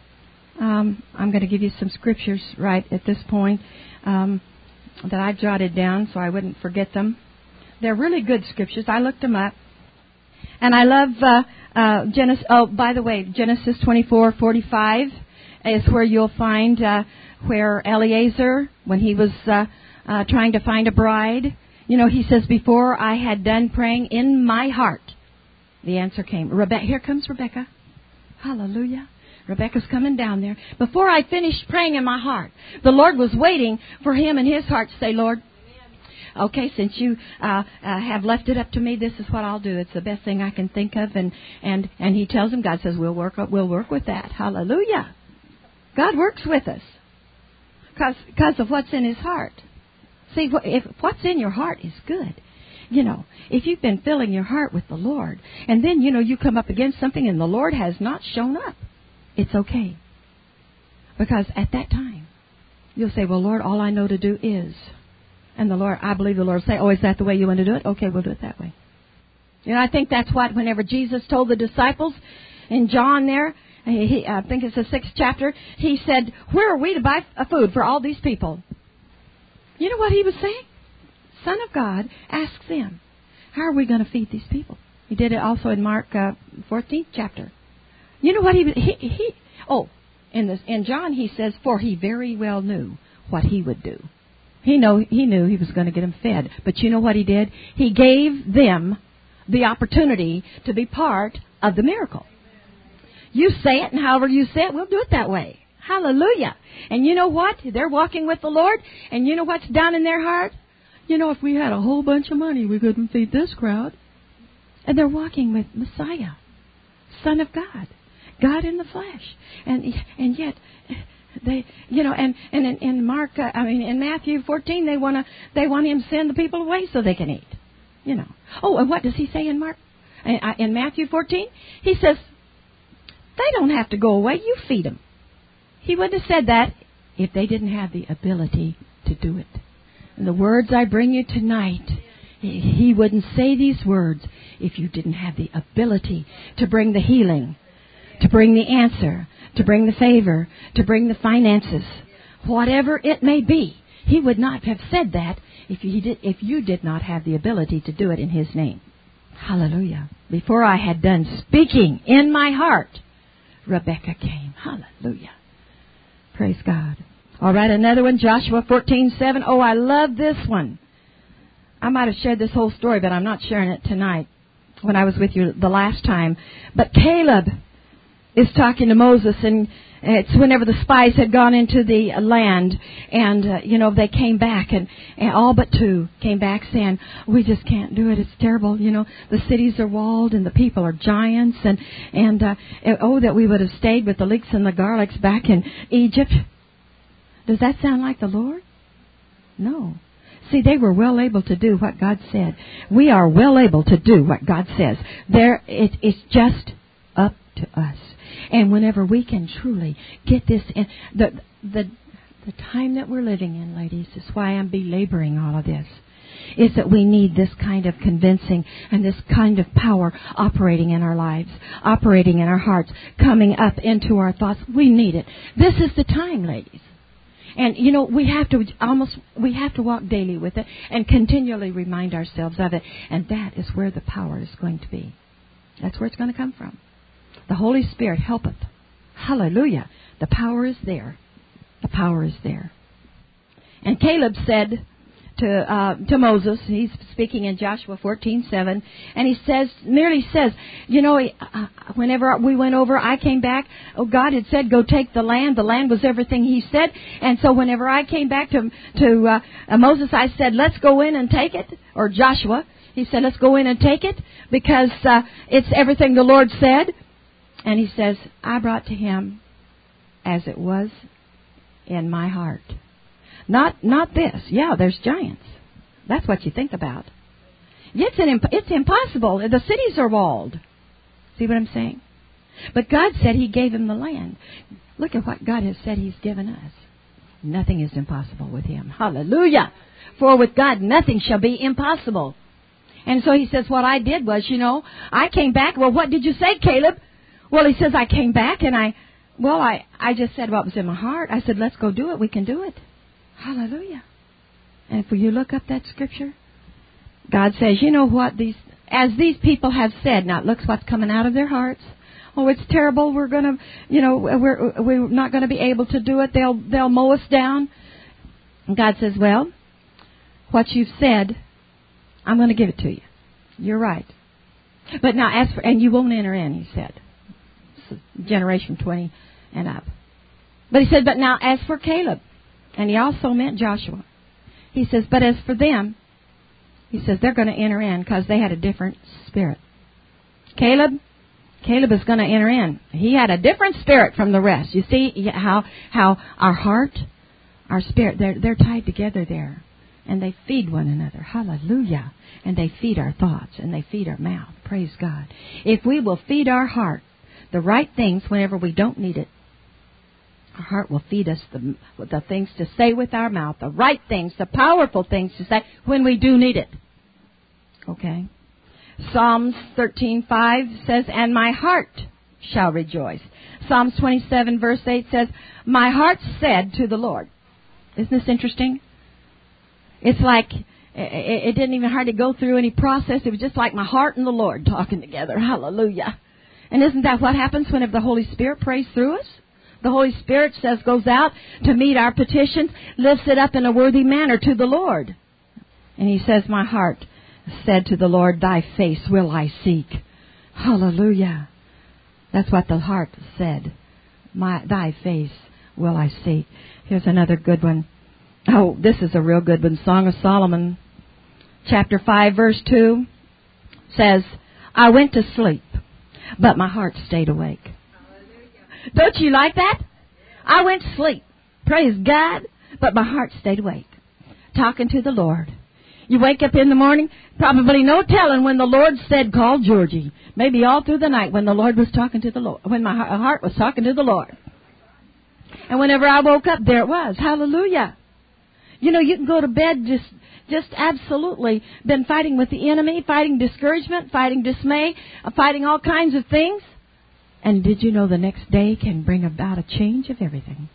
Um, I'm going to give you some scriptures right at this point um, that I jotted down so I wouldn't forget them. They're really good scriptures. I looked them up. And I love uh, uh, Genesis. Oh, by the way, Genesis twenty-four forty-five is where you'll find uh, where Eliezer, when he was uh, uh, trying to find a bride, you know, he says, before I had done praying in my heart, the answer came. Rebe- Here comes Rebecca. Hallelujah. Rebecca's coming down there. Before I finished praying in my heart, the Lord was waiting for him in his heart to say, Lord, okay, since you uh, uh, have left it up to me, this is what I'll do. It's the best thing I can think of. And, and, and he tells him, God says, we'll work, we'll work with that. Hallelujah. God works with us because of what's in His heart. See, if what's in your heart is good. You know, if you've been filling your heart with the Lord, and then, you know, you come up against something and the Lord has not shown up, it's okay. Because at that time, you'll say, well, Lord, all I know to do is. And the Lord, I believe the Lord will say, oh, is that the way you want to do it? Okay, we'll do it that way. You know, I think that's what, whenever Jesus told the disciples in John there, he, I think it's the sixth chapter, he said, where are we to buy food for all these people? You know what he was saying? Son of God asks them, how are we going to feed these people? He did it also in Mark uh, fourteenth chapter. You know what he, he, he oh, in, this, in John he says, for he very well knew what he would do. He know he knew he was going to get them fed. But you know what he did? He gave them the opportunity to be part of the miracle. You say it, and however you say it, we'll do it that way. Hallelujah. And you know what? They're walking with the Lord, and you know what's down in their heart? You know, if we had a whole bunch of money, we couldn't feed this crowd. And they're walking with Messiah, Son of God, God in the flesh. And and yet, they, you know, and, and in, in Mark, uh, I mean, in Matthew fourteen, they want to, they want Him to send the people away so they can eat. You know. Oh, and what does He say in Mark? In, in Matthew fourteen, He says, they don't have to go away. You feed them. He wouldn't have said that if they didn't have the ability to do it. And the words I bring you tonight, He wouldn't say these words if you didn't have the ability to bring the healing, to bring the answer, to bring the favor, to bring the finances, whatever it may be. He would not have said that if you did, if you did not have the ability to do it in His name. Hallelujah. Before I had done speaking in my heart, Rebecca came. Hallelujah. Praise God. All right, another one, Joshua fourteen seven. Oh, I love this one. I might have shared this whole story, but I'm not sharing it tonight when I was with you the last time. But Caleb is talking to Moses, and it's whenever the spies had gone into the land, and, uh, you know, they came back, and, and all but two came back saying, we just can't do it. It's terrible. You know, the cities are walled, and the people are giants, and, and uh, oh, that we would have stayed with the leeks and the garlics back in Egypt. Does that sound like the Lord? No. See, they were well able to do what God said. We are well able to do what God says. There, it, it's just up to us. And whenever we can truly get this in, the, the, the time that we're living in, ladies, is why I'm belaboring all of this, is that we need this kind of convincing and this kind of power operating in our lives, operating in our hearts, coming up into our thoughts. We need it. This is the time, ladies. And, you know, we have to almost, we have to walk daily with it and continually remind ourselves of it. And that is where the power is going to be. That's where it's going to come from. The Holy Spirit helpeth. Hallelujah. The power is there. The power is there. And Caleb said to uh, to Moses, he's speaking in Joshua fourteen seven, and he says, merely says, you know, uh, whenever we went over, I came back, oh, God had said, go take the land. The land was everything He said. And so whenever I came back to, to uh, uh, Moses, I said, let's go in and take it. Or Joshua, he said, let's go in and take it because uh, it's everything the Lord said. And he says, I brought to him as it was in my heart. Not not this. Yeah, there's giants. That's what you think about. It's, an imp- it's impossible. The cities are walled. See what I'm saying? But God said He gave him the land. Look at what God has said He's given us. Nothing is impossible with Him. Hallelujah. For with God nothing shall be impossible. And so He says, what I did was, you know, I came back. Well, what did you say, Caleb? Well, he says, I came back and I, well, I, I just said what was in my heart. I said, let's go do it. We can do it. Hallelujah. And if you look up that scripture, God says, you know what, these, as these people have said, now look what's coming out of their hearts. Oh, it's terrible. We're going to, you know, we're, we're not going to be able to do it. They'll, they'll mow us down. And God says, well, what you've said, I'm going to give it to you. You're right. But now, as for, and you won't enter in, He said. Generation twenty and up. But He said, but now as for Caleb, and He also meant Joshua, He says, but as for them, He says, they're going to enter in because they had a different spirit. Caleb, Caleb is going to enter in. He had a different spirit from the rest. You see how how our heart, our spirit, they're, they're tied together there. And they feed one another. Hallelujah. And they feed our thoughts and they feed our mouth. Praise God. If we will feed our heart the right things whenever we don't need it, our heart will feed us the, the things to say with our mouth, the right things, the powerful things to say when we do need it. Okay? Psalms thirteen five says, and my heart shall rejoice. Psalms twenty-seven verse eight says, my heart said to the Lord. Isn't this interesting? It's like it, it didn't even hardly go through any process. It was just like my heart and the Lord talking together. Hallelujah. And isn't that what happens whenever the Holy Spirit prays through us? The Holy Spirit says, goes out to meet our petitions, lifts it up in a worthy manner to the Lord. And He says, my heart said to the Lord, thy face will I seek. Hallelujah. That's what the heart said. My, thy face will I seek. Here's another good one. Oh, this is a real good one. Song of Solomon, chapter five, verse two, says, I went to sleep, but my heart stayed awake. Hallelujah. Don't you like that? I went to sleep, praise God, but my heart stayed awake, talking to the Lord. You wake up in the morning, probably no telling when the Lord said, call Georgie. Maybe all through the night when the Lord was talking to the Lord, when my heart was talking to the Lord. And whenever I woke up, there it was. Hallelujah. You know, you can go to bed just just absolutely been fighting with the enemy, fighting discouragement, fighting dismay, uh, fighting all kinds of things. And did you know the next day can bring about a change of everything?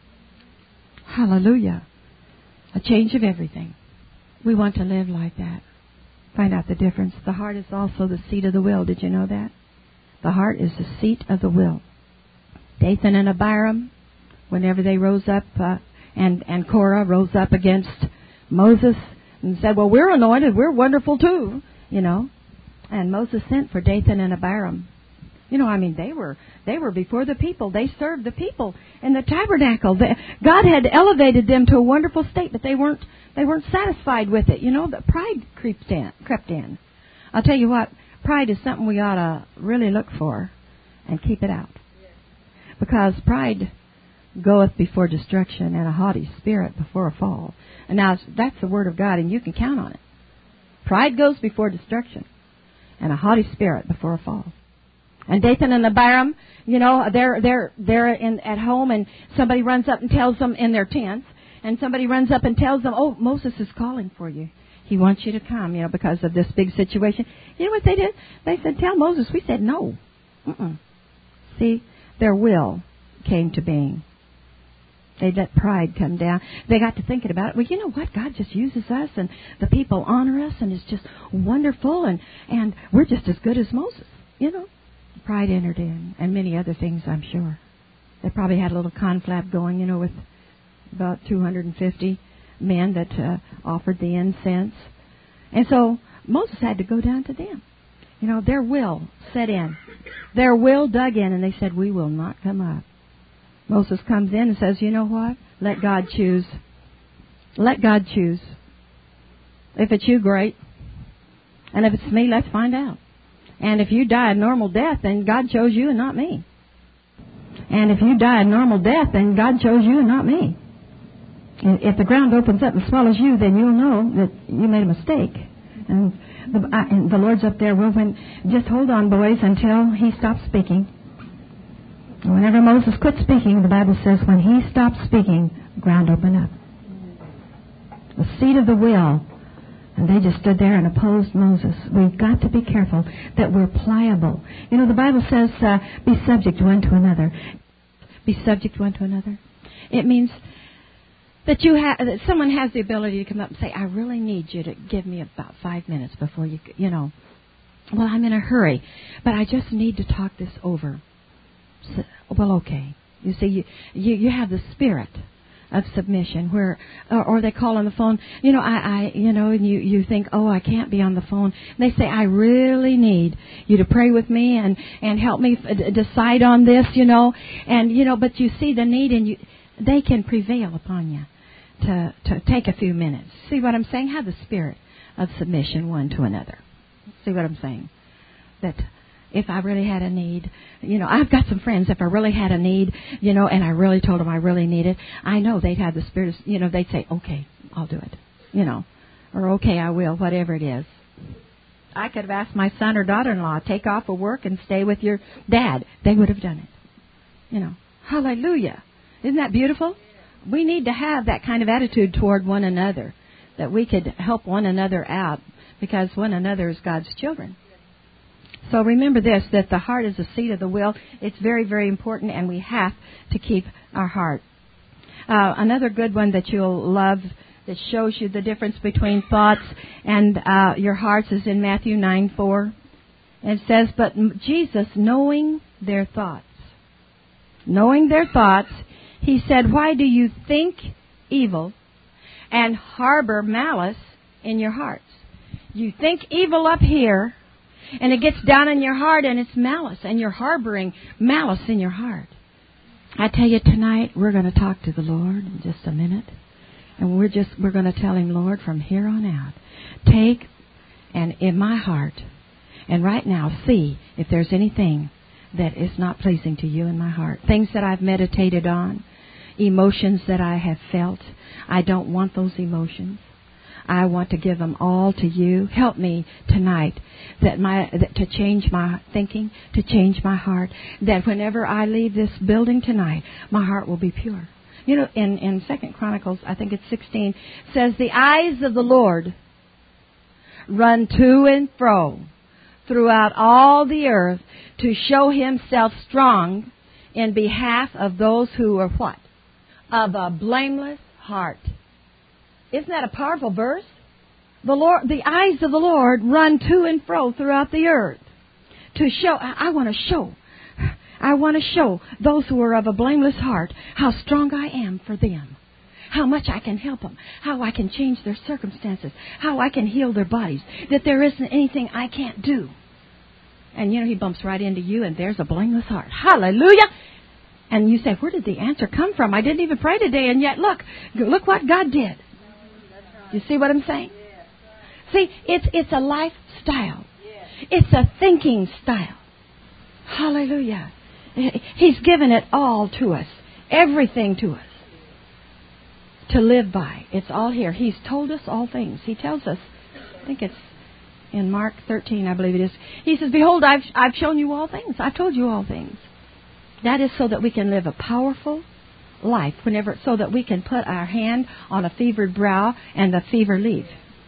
Hallelujah. A change of everything. We want to live like that. Find out the difference. The heart is also the seat of the will. Did you know that? The heart is the seat of the will. Dathan and Abiram, whenever they rose up, uh, and, and Korah rose up against Moses and said, well, we're anointed, we're wonderful too, you know. And Moses sent for Dathan and Abiram. You know, I mean, they were they were before the people. They served the people in the tabernacle. They, God had elevated them to a wonderful state, but they weren't they weren't satisfied with it. You know, the pride creeps in, crept in. I'll tell you what, pride is something we ought to really look for and keep it out. Because pride goeth before destruction, and a haughty spirit before a fall. And now, that's the Word of God, and you can count on it. Pride goes before destruction, and a haughty spirit before a fall. And Dathan and Abiram, you know, they're they're they're in at home, and somebody runs up and tells them in their tents, and somebody runs up and tells them, "Oh, Moses is calling for you. He wants you to come, you know, because of this big situation." You know what they did? They said, "Tell Moses." We said, "No." Mm-mm. See, their will came to being. They let pride come down. They got to thinking about it. Well, you know what? God just uses us, and the people honor us, and it's just wonderful, and and we're just as good as Moses, you know. Pride entered in, and many other things, I'm sure. They probably had a little conflab going, you know, with about two hundred fifty men that uh, offered the incense. And so Moses had to go down to them. You know, their will set in. Their will dug in, and they said, we will not come up. Moses comes in and says, you know what? Let God choose. Let God choose. If it's you, great. And if it's me, let's find out. And if you die a normal death, then God chose you and not me. And if you die a normal death, then God chose you and not me. If the ground opens up and swallows you, then you'll know that you made a mistake. And the, I, and the Lord's up there. Well, when, just hold on, boys, until He stops speaking. And whenever Moses quit speaking, the Bible says when he stopped speaking, the ground opened up. The seat of the will. And they just stood there and opposed Moses. We've got to be careful that we're pliable. You know, the Bible says, uh, be subject one to another. Be subject one to another. It means that you ha- that someone has the ability to come up and say, I really need you to give me about five minutes before you, you know. Well, I'm in a hurry, but I just need to talk this over. So, well, okay. You see, you, you, you have the spirit of submission, where, or, or they call on the phone, you know, I, I, you know, and you, you think, oh, I can't be on the phone. And they say, I really need you to pray with me and, and help me f- decide on this, you know, and, you know, but you see the need, and you, they can prevail upon you to, to take a few minutes. See what I'm saying? Have the spirit of submission one to another. See what I'm saying? That if I really had a need, you know, I've got some friends, if I really had a need, you know, and I really told them I really need it, I know they'd have the spirit of, you know, they'd say, okay, I'll do it, you know, or okay, I will, whatever it is. I could have asked my son or daughter-in-law, take off of work and stay with your dad. They would have done it, you know. Hallelujah. Isn't that beautiful? We need to have that kind of attitude toward one another, that we could help one another out, because one another is God's children. So remember this, that the heart is the seat of the will. It's very, very important, and we have to keep our heart. Uh, another good one that you'll love that shows you the difference between thoughts and uh, your hearts is in Matthew nine four. It says, but Jesus, knowing their thoughts, knowing their thoughts, He said, why do you think evil and harbor malice in your hearts? You think evil up here, and it gets down in your heart, and it's malice, and you're harboring malice in your heart. I tell you, tonight we're going to talk to the Lord in just a minute, and we're just we're going to tell Him, Lord, from here on out, take and in my heart, and right now see if there's anything that is not pleasing to You in my heart. Things that I've meditated on, emotions that I have felt. I don't want those emotions. I want to give them all to You. Help me tonight that my that to change my thinking, to change my heart, that whenever I leave this building tonight, my heart will be pure. You know, in, in Second Chronicles, I think it's sixteen, says, the eyes of the Lord run to and fro throughout all the earth to show himself strong in behalf of those who are what? Of a blameless heart. Isn't that a powerful verse? The Lord, the eyes of the Lord run to and fro throughout the earth to show. I, I want to show. I want to show those who are of a blameless heart how strong I am for them. How much I can help them. How I can change their circumstances. How I can heal their bodies. That there isn't anything I can't do. And, you know, he bumps right into you, and there's a blameless heart. Hallelujah! And you say, where did the answer come from? I didn't even pray today, and yet, look. Look what God did. You see what I'm saying? See, it's it's a lifestyle. It's a thinking style. Hallelujah. He's given it all to us. Everything to us. To live by. It's all here. He's told us all things. He tells us, I think it's in Mark thirteen, I believe it is. He says, behold, I've, I've shown you all things. I've told you all things. That is so that we can live a powerful life. Whenever, so that we can put our hand on a fevered brow and the fever leave.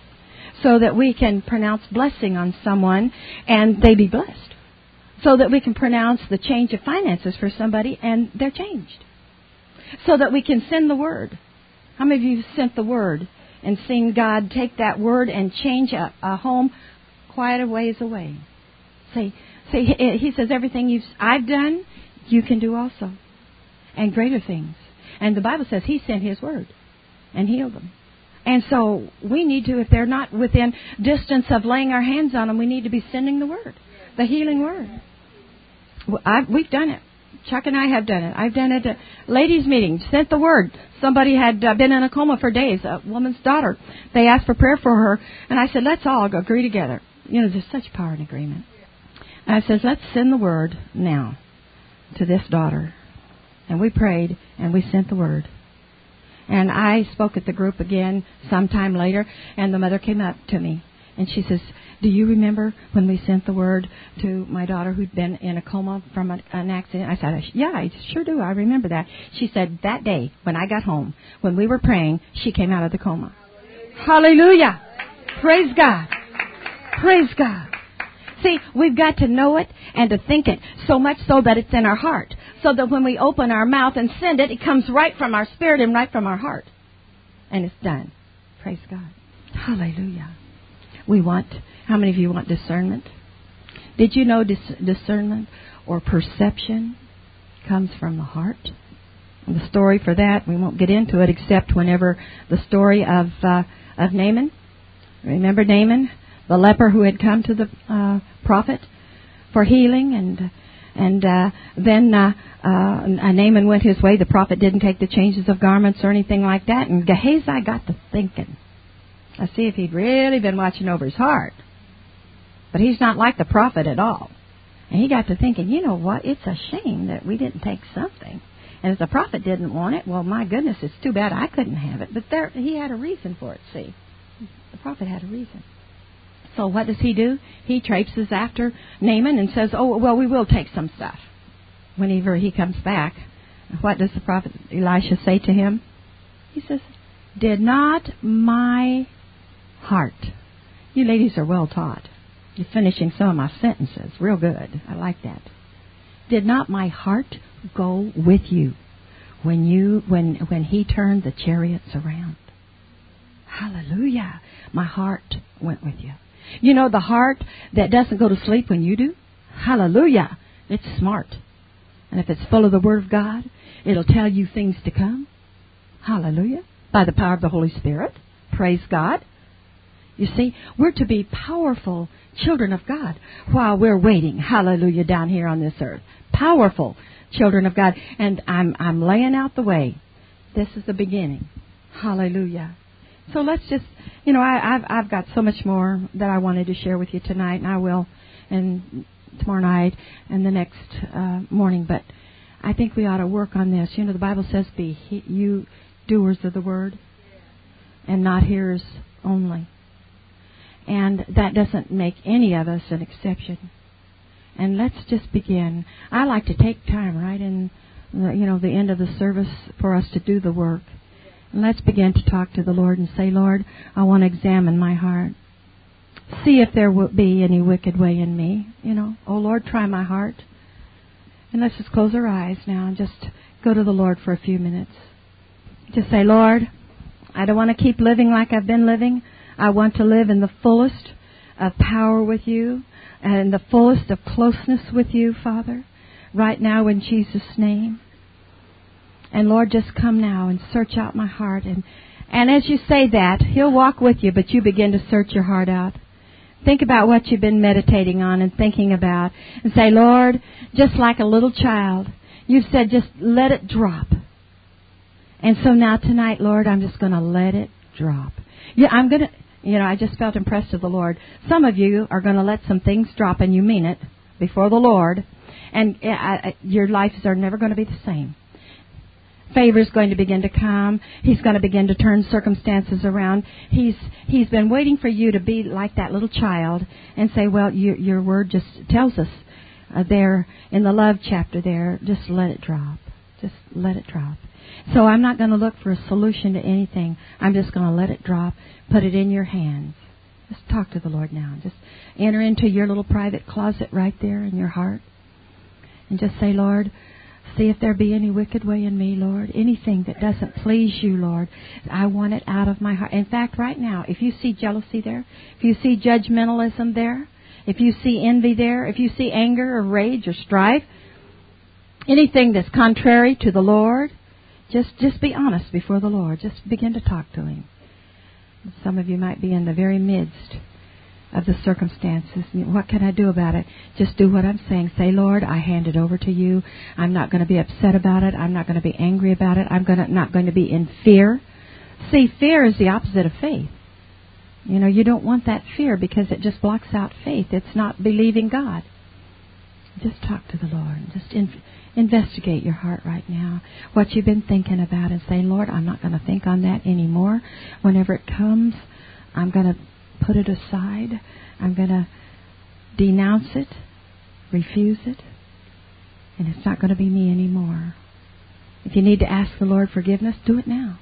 So that we can pronounce blessing on someone and they be blessed. So that we can pronounce the change of finances for somebody and they're changed. So that we can send the word. How many of you have sent the word and seen God take that word and change a, a home quite a ways away? See, see, he says everything you've, I've done, you can do also. And greater things. And the Bible says he sent his word and healed them. And so we need to, if they're not within distance of laying our hands on them, we need to be sending the word, the healing word. I've, we've done it. Chuck and I have done it. I've done it at ladies' meetings, sent the word. Somebody had uh, been in a coma for days, a woman's daughter. They asked for prayer for her, and I said, let's all agree together. You know, there's such power in agreement. And I said, let's send the word now to this daughter. And we prayed, and we sent the word. And I spoke at the group again sometime later, and the mother came up to me, and she says, do you remember when we sent the word to my daughter who'd been in a coma from a, an accident? I said, yeah, I sure do. I remember that. She said, that day, when I got home, when we were praying, she came out of the coma. Hallelujah. Praise God. Praise God. See, we've got to know it and to think it, so much so that it's in our heart. So that when we open our mouth and send it, it comes right from our spirit and right from our heart. And it's done. Praise God. Hallelujah. We want, how many of you want discernment? Did you know dis- discernment or perception comes from the heart? And the story for that, we won't get into it except whenever the story of uh, of Naaman. Remember Naaman, the leper who had come to the uh, prophet for healing, and and uh, then uh, uh, Naaman went his way. The prophet didn't take the changes of garments or anything like that, and Gehazi got to thinking. Let's see if he'd really been watching over his heart. But he's not like the prophet at all. And he got to thinking, you know what, it's a shame that we didn't take something. And if the prophet didn't want it, well, my goodness, it's too bad I couldn't have it. But there, he had a reason for it, see. The prophet had a reason. So what does he do? He traipses after Naaman and says, oh, well, we will take some stuff. Whenever he comes back, what does the prophet Elisha say to him? He says, did not my heart. You ladies are well taught. You're finishing some of my sentences. Real good. I like that. Did not my heart go with you when you when when he turned the chariots around? Hallelujah. My heart went with you. You know the heart that doesn't go to sleep when you do? Hallelujah. It's smart. And if it's full of the Word of God, it'll tell you things to come. Hallelujah. By the power of the Holy Spirit. Praise God. You see, we're to be powerful children of God while we're waiting, hallelujah, down here on this earth. Powerful children of God. And I'm I'm laying out the way. This is the beginning. Hallelujah. So let's just, you know, I, I've I've got so much more that I wanted to share with you tonight, and I will, and tomorrow night and the next uh, morning. But I think we ought to work on this. You know, the Bible says, "Be he, you doers of the word, and not hearers only." And that doesn't make any of us an exception. And let's just begin. I like to take time right in you know, the end of the service for us to do the work. And let's begin to talk to the Lord and say, Lord, I want to examine my heart. See if there will be any wicked way in me. You know, oh Lord, try my heart. And let's just close our eyes now and just go to the Lord for a few minutes. Just say, Lord, I don't want to keep living like I've been living. I want to live in the fullest of power with you and the fullest of closeness with you, Father, right now in Jesus' name. And Lord, just come now and search out my heart. And, and as you say that, He'll walk with you, but you begin to search your heart out. Think about what you've been meditating on and thinking about. And say, Lord, just like a little child, you've said just let it drop. And so now tonight, Lord, I'm just going to let it drop. Yeah, I'm going to, you know, I just felt impressed with the Lord. Some of you are going to let some things drop, and you mean it, before the Lord. And uh, I, your lives are never going to be the same. Favor's going to begin to come. He's going to begin to turn circumstances around. He's He's been waiting for you to be like that little child and say, well, you, your word just tells us uh, there in the love chapter there, just let it drop. Just let it drop. So I'm not going to look for a solution to anything. I'm just going to let it drop, put it in your hands. Just talk to the Lord now. Just enter into your little private closet right there in your heart and just say, Lord, see if there be any wicked way in me, Lord. Anything that doesn't please you, Lord. I want it out of my heart. In fact, right now, if you see jealousy there, if you see judgmentalism there, if you see envy there, if you see anger or rage or strife, anything that's contrary to the Lord, just just be honest before the Lord. Just begin to talk to Him. Some of you might be in the very midst of the circumstances. What can I do about it? Just do what I'm saying. Say, Lord, I hand it over to you. I'm not going to be upset about it. I'm not going to be angry about it. I'm going to, not going to be in fear. See, fear is the opposite of faith. You know, you don't want that fear because it just blocks out faith. It's not believing God. Just talk to the Lord. Just in, investigate your heart right now. What you've been thinking about and say, Lord, I'm not going to think on that anymore. Whenever it comes, I'm going to put it aside. I'm going to denounce it, refuse it, and it's not going to be me anymore. If you need to ask the Lord forgiveness, do it now.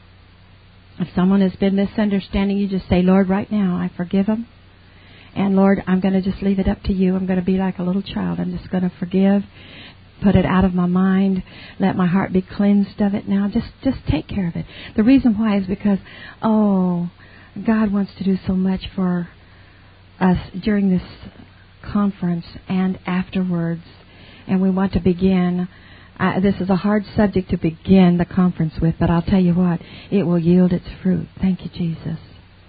If someone has been misunderstanding you, just say, Lord, right now, I forgive them. And Lord, I'm going to just leave it up to you. I'm going to be like a little child. I'm just going to forgive, put it out of my mind, let my heart be cleansed of it now. Just, just take care of it. The reason why is because, oh, God wants to do so much for us during this conference and afterwards. And we want to begin. Uh, this is a hard subject to begin the conference with, but I'll tell you what, it will yield its fruit. Thank you, Jesus.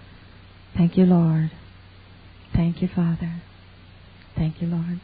Thank you, Lord. Thank you, Father. Thank you, Lord.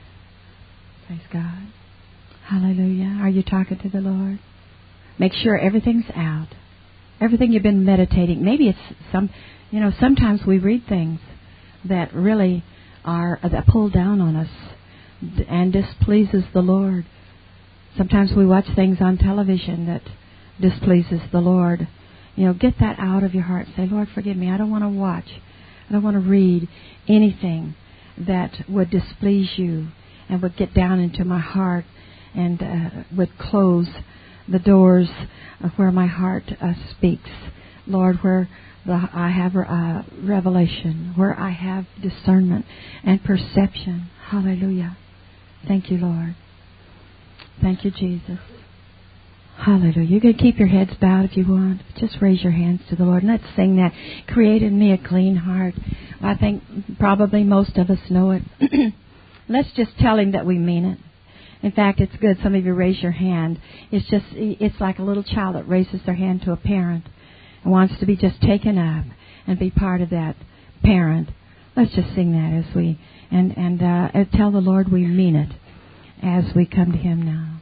Praise God. Hallelujah. Are you talking to the Lord? Make sure everything's out. Everything you've been meditating. Maybe it's some, you know, sometimes we read things that really are, that pull down on us and displeases the Lord. Sometimes we watch things on television that displeases the Lord. You know, get that out of your heart. Say, Lord, forgive me. I don't want to watch. I don't want to read anything that would displease you and would get down into my heart and uh, would close the doors of where my heart uh, speaks. Lord, where the, I have uh, revelation, where I have discernment and perception. Hallelujah. Thank you, Lord. Thank you, Jesus. Hallelujah. You can keep your heads bowed if you want. Just raise your hands to the Lord. And let's sing that. Create in me a clean heart. I think probably most of us know it. Let's just tell Him that we mean it. In fact, it's good. Some of you raise your hand. It's just, it's like a little child that raises their hand to a parent and wants to be just taken up and be part of that parent. Let's just sing that as we, and, and uh, tell the Lord we mean it as we come to Him now.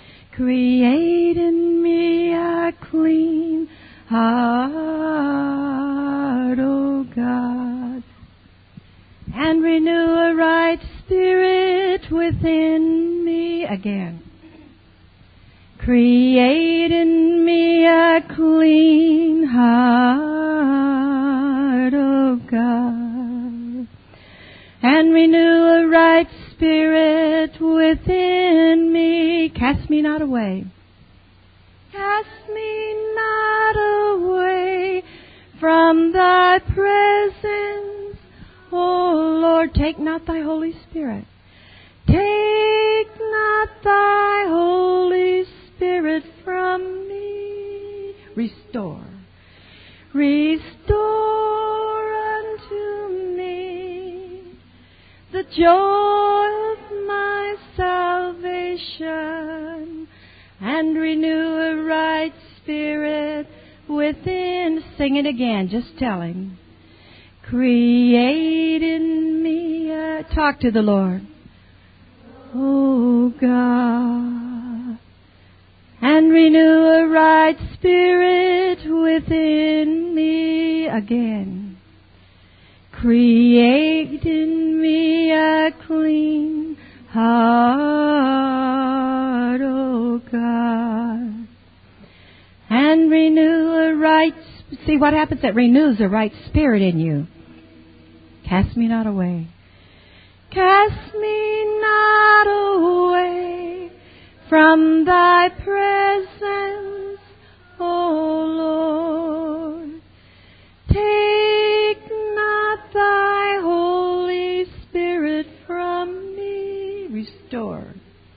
Create in me a clean heart, O God, and renew a right spirit within me. Again. Create in me a clean heart, O God, and renew a right spirit within me. Cast me not away. from thy presence. O Lord, take not thy Holy Spirit. Take not thy Holy Spirit from me. Restore. Restore unto me the joy of my salvation, and renew a right spirit within. Sing it again. Just tell him. Create in me. A... Talk to the Lord. Oh God, and renew a right spirit within me. Again. Create in me a clean heart, oh God, and renew a right. See what happens? It renews a right spirit in you. Cast me not away. Cast me not away from thy presence, O Lord. Take not thy Holy Spirit from me. Restore.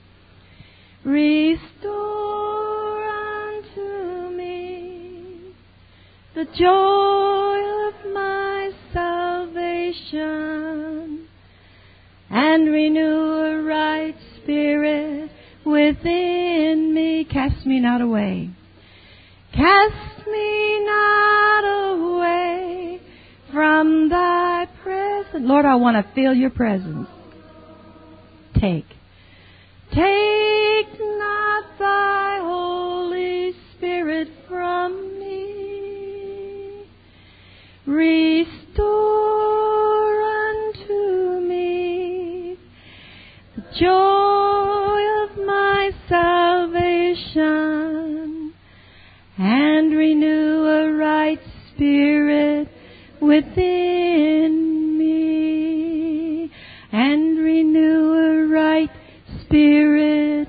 Restore unto me the joy of my salvation, and renew a right spirit within me. Cast me not away. Cast me not away from thy presence. Lord, I want to feel your presence. Take. Take not thy Holy Spirit from me. Restore unto me the joy of my salvation, and renew a right spirit within me, and renew a right spirit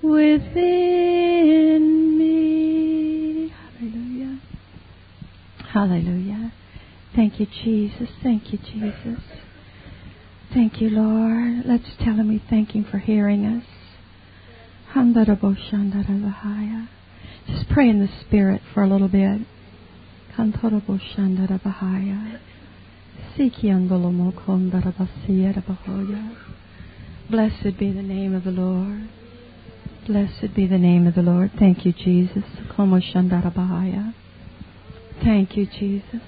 within me. Hallelujah. Hallelujah. Thank you, Jesus. Thank you, Jesus. Thank you, Lord. Let's tell him we thank him for hearing us. Just pray in the Spirit for a little bit. Blessed be the name of the Lord. Blessed be the name of the Lord. Thank you, Jesus. Thank you, Jesus.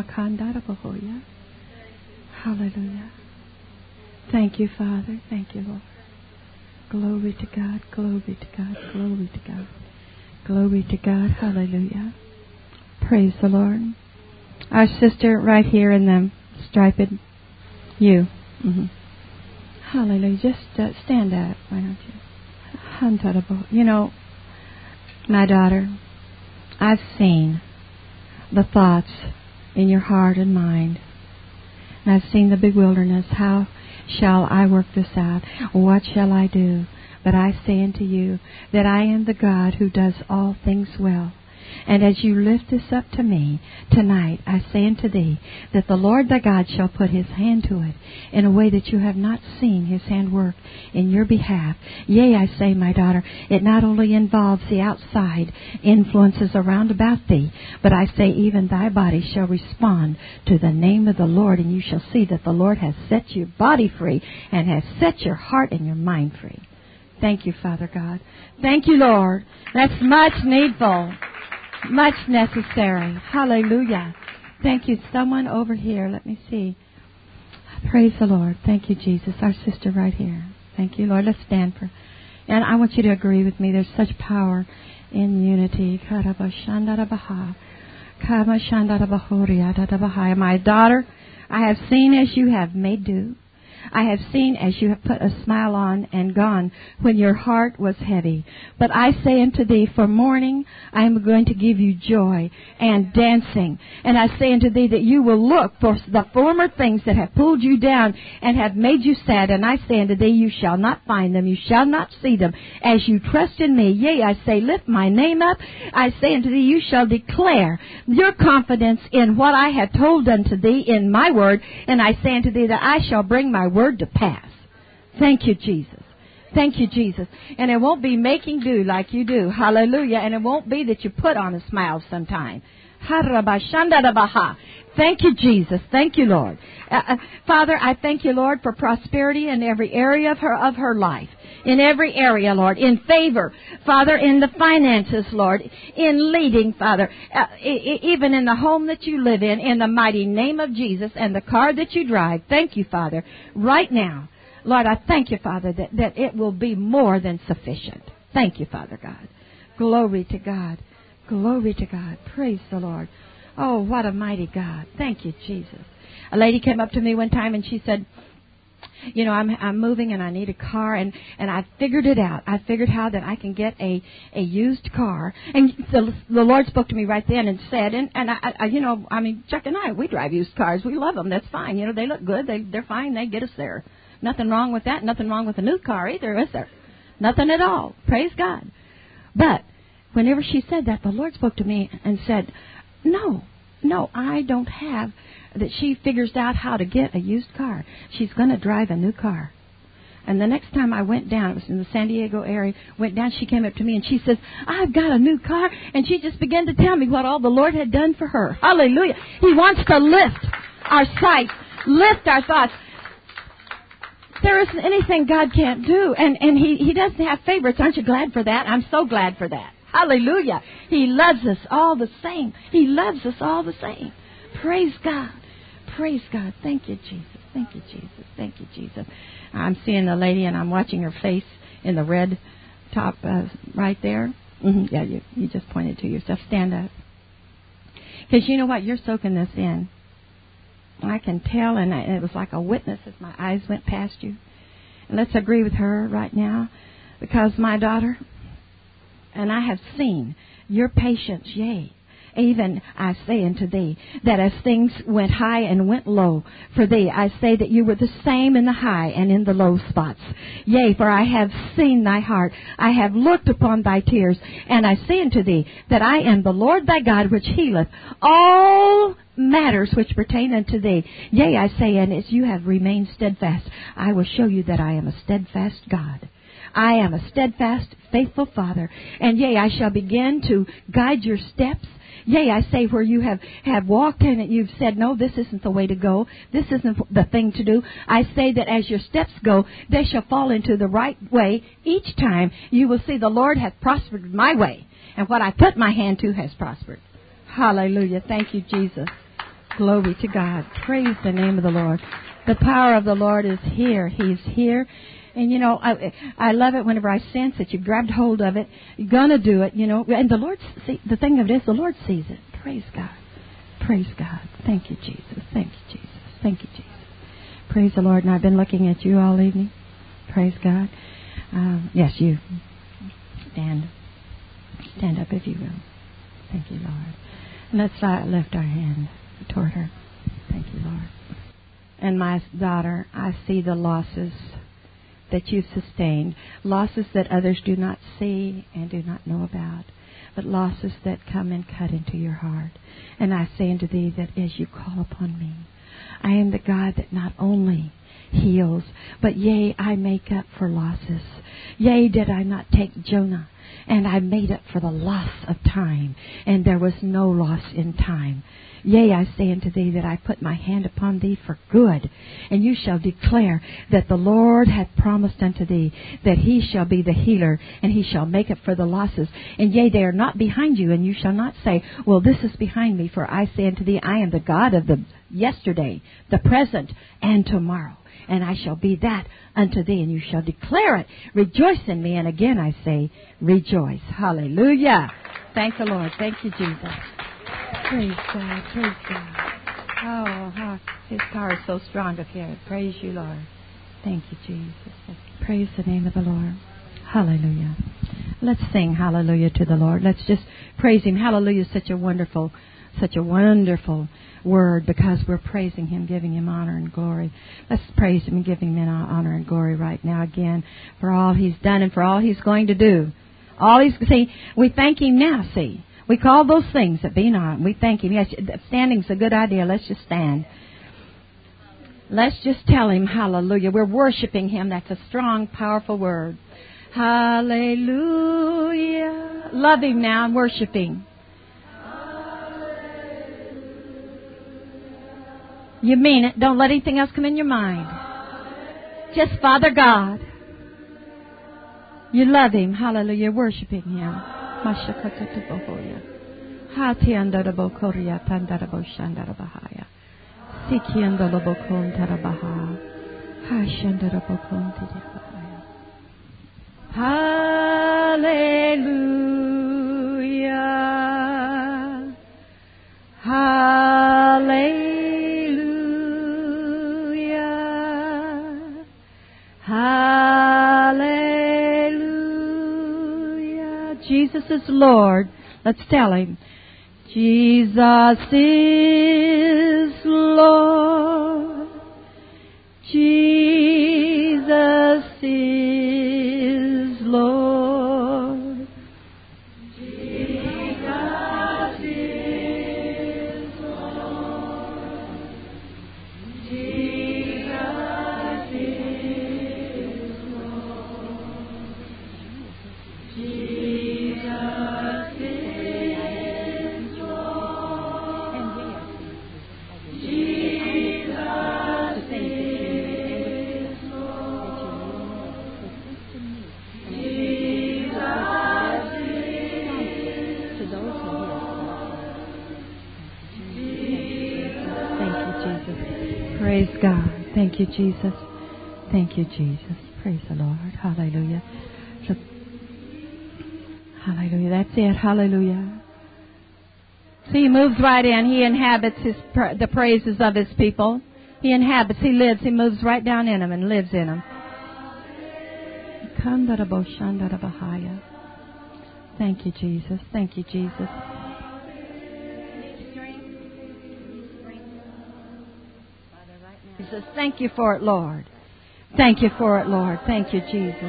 Hallelujah. Thank you, Father. Thank you, Lord. Glory to God. Glory to God. Glory to God. Glory to God. Hallelujah. Praise the Lord. Our sister right here in the striped you. Mm-hmm. Hallelujah. Just uh, stand up. Why don't you? You know, my daughter, I've seen the thoughts in your heart and mind. And I've seen the big wilderness. How shall I work this out? What shall I do? But I say unto you that I am the God who does all things well. And as you lift this up to me tonight, I say unto thee that the Lord thy God shall put his hand to it in a way that you have not seen his hand work in your behalf. Yea, I say, my daughter, it not only involves the outside influences around about thee, but I say even thy body shall respond to the name of the Lord, and you shall see that the Lord has set your body free and has set your heart and your mind free. Thank you, Father God. Thank you, Lord. That's much needful. Much necessary. Hallelujah. Thank you. Someone over here. Let me see. Praise the Lord. Thank you, Jesus. Our sister right here. Thank you, Lord. Let's stand for. And I want you to agree with me. There's such power in unity. My daughter, I have seen as you have made do. I have seen as you have put a smile on and gone when your heart was heavy. But I say unto thee, for mourning I am going to give you joy and dancing. And I say unto thee that you will look for the former things that have pulled you down and have made you sad. And I say unto thee, you shall not find them, you shall not see them, as you trust in me. Yea, I say, lift my name up. I say unto thee, you shall declare your confidence in what I have told unto thee in my word. And I say unto thee that I shall bring my word to pass. Thank you, Jesus. Thank you, Jesus. And it won't be making do like you do. Hallelujah. And it won't be that you put on a smile sometime. Thank you, Jesus. Thank you, Lord. Uh, uh, Father, I thank you, Lord, for prosperity in every area of her of her life. In every area, Lord. In favor, Father, in the finances, Lord. In leading, Father. Uh, e- even in the home that you live in, in the mighty name of Jesus, and the car that you drive. Thank you, Father. Right now, Lord, I thank you, Father, that, that it will be more than sufficient. Thank you, Father God. Glory to God. Glory to God. Praise the Lord. Oh, what a mighty God. Thank you, Jesus. A lady came up to me one time and she said, you know, I'm I'm moving and I need a car, and, and I figured it out. I figured how that I can get a, a used car. And the, the Lord spoke to me right then and said, and, and I, I, you know, I mean, Chuck and I, we drive used cars. We love them. That's fine. You know, they look good. They, they're fine. They get us there. Nothing wrong with that. Nothing wrong with a new car either, is there? Nothing at all. Praise God. But whenever she said that, the Lord spoke to me and said, no, no, I don't have, that she figures out how to get a used car. She's going to drive a new car. And the next time I went down, it was in the San Diego area, went down, she came up to me and she says, I've got a new car. And she just began to tell me what all the Lord had done for her. Hallelujah. He wants to lift our sight, lift our thoughts. There isn't anything God can't do. And, and he, he doesn't have favorites. Aren't you glad for that? I'm so glad for that. Hallelujah. He loves us all the same. He loves us all the same. Praise God. Praise God. Thank you, Jesus. Thank you, Jesus. Thank you, Jesus. I'm seeing the lady and I'm watching her face in the red top uh, right there. Mm-hmm. Yeah, you, you just pointed to yourself. Stand up. Because you know what? You're soaking this in. I can tell, and it was like a witness as my eyes went past you. And let's agree with her right now, because my daughter, and I have seen your patience, yea, even I say unto thee, that as things went high and went low for thee, I say that you were the same in the high and in the low spots. Yea, for I have seen thy heart, I have looked upon thy tears, and I say unto thee, that I am the Lord thy God, which healeth all matters which pertain unto thee. Yea, I say, and as you have remained steadfast, I will show you that I am a steadfast God. I am a steadfast, faithful Father. And yea, I shall begin to guide your steps. Yea, I say, where you have, have walked in it, you've said, no, this isn't the way to go. This isn't the thing to do. I say that as your steps go, they shall fall into the right way. Each time you will see the Lord hath prospered my way. And what I put my hand to has prospered. Hallelujah. Thank you, Jesus. Glory to God. Praise the name of the Lord. The power of the Lord is here. He's here. And, you know, I I love it whenever I sense that you've grabbed hold of it. You're going to do it, you know. And the Lord, see, the thing of it is, the Lord sees it. Praise God. Praise God. Thank you, Jesus. Thank you, Jesus. Thank you, Jesus. Praise the Lord. And I've been looking at you all evening. Praise God. Um, yes, you. Stand. Stand up if you will. Thank you, Lord. And let's uh, lift our hand toward her. Thank you, Lord. And my daughter, I see the losses that you've sustained, losses that others do not see and do not know about, but losses that come and cut into your heart. And I say unto thee that as you call upon me, I am the God that not only heals, but yea, I make up for losses. Yea, did I not take Jonah, and I made up for the loss of time, and there was no loss in time. Yea, I say unto thee that I put my hand upon thee for good, and you shall declare that the Lord hath promised unto thee that he shall be the healer, and he shall make up for the losses. And yea, they are not behind you, and you shall not say, well, this is behind me, for I say unto thee, I am the God of the yesterday, the present, and tomorrow. And I shall be that unto thee, and you shall declare it. Rejoice in me. And again I say, rejoice. Hallelujah. Thank the Lord. Thank you, Jesus. Praise God. Praise God. Oh, oh, his power is so strong up here. Praise you, Lord. Thank you, Jesus. Praise the name of the Lord. Hallelujah. Let's sing hallelujah to the Lord. Let's just praise Him. Hallelujah is such a wonderful, such a wonderful word because we're praising Him, giving Him honor and glory. Let's praise Him and give Him honor and glory right now again for all He's done and for all He's going to do. All He's, see, we thank Him now, see. We call those things that be not. We thank Him. Yes, standing's a good idea. Let's just stand. Let's just tell Him hallelujah. We're worshiping Him. That's a strong, powerful word. Hallelujah. Love Him now and worship Him. You mean it. Don't let anything else come in your mind. Just Father God. You love Him. Hallelujah. You're worshiping Him. Hallelujah. Hallelujah. Hallelujah. Jesus is Lord. Let's tell Him. Jesus is Lord. Jesus is Lord. Jesus is Lord. Jesus is Lord. Jesus is Lord. Jesus is Praise God. Thank you, Jesus. Thank you, Jesus. Praise the Lord. Hallelujah. So, hallelujah. That's it. Hallelujah. See, He moves right in. He inhabits his the praises of His people. He inhabits. He lives. He moves right down in them and lives in them. Thank you, Jesus. Thank you, Jesus. Jesus, thank you for it, Lord. Thank you for it, Lord. Thank you, Jesus.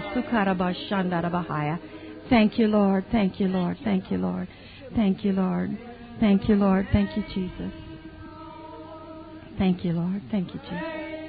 Thank you, Lord. Thank you, Lord. Thank you, Lord. Thank you, Lord. Thank you, Lord. Thank you, Jesus. Thank you, Lord. Thank you, Jesus.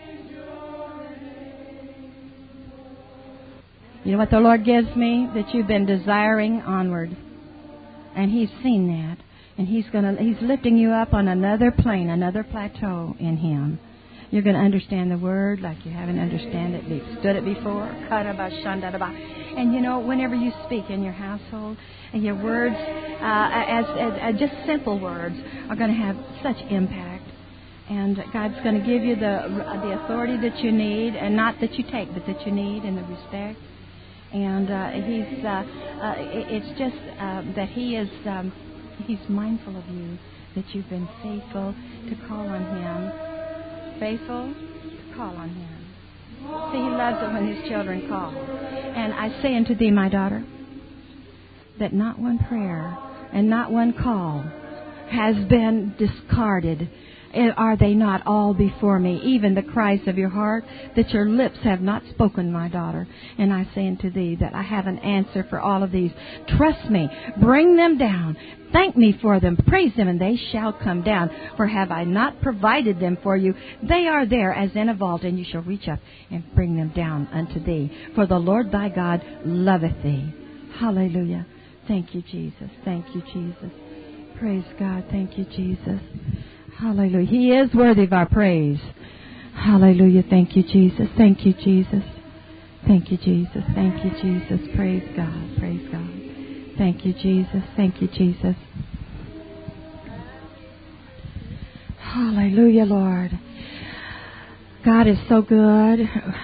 You know what the Lord gives me? That you've been desiring onward. And He's seen that. And He's gonna He's lifting you up on another plane, another plateau in Him. You're going to understand the Word like you haven't understand it, stood it before. And you know, whenever you speak in your household, and your words, uh, as, as, as just simple words, are going to have such impact. And God's going to give you the the authority that you need, and not that you take, but that you need, and the respect. And uh, He's, uh, uh, it's just uh, that He is, um, He's mindful of you, that you've been faithful to call on Him. Faithful to call on Him. See, He loves it when His children call. And I say unto thee, my daughter, that not one prayer and not one call has been discarded. Are they not all before me? Even the cries of your heart that your lips have not spoken, my daughter. And I say unto thee that I have an answer for all of these. Trust me. Bring them down. Thank me for them. Praise them, and they shall come down. For have I not provided them for you? They are there as in a vault, and you shall reach up and bring them down unto thee. For the Lord thy God loveth thee. Hallelujah. Thank you, Jesus. Thank you, Jesus. Praise God. Thank you, Jesus. Hallelujah. He is worthy of our praise. Hallelujah. Thank you, Jesus. Thank you, Jesus. Thank you, Jesus. Thank you, Jesus. Praise God. Praise God. Thank you, Jesus. Thank you, Jesus. Hallelujah, Lord. God is so good.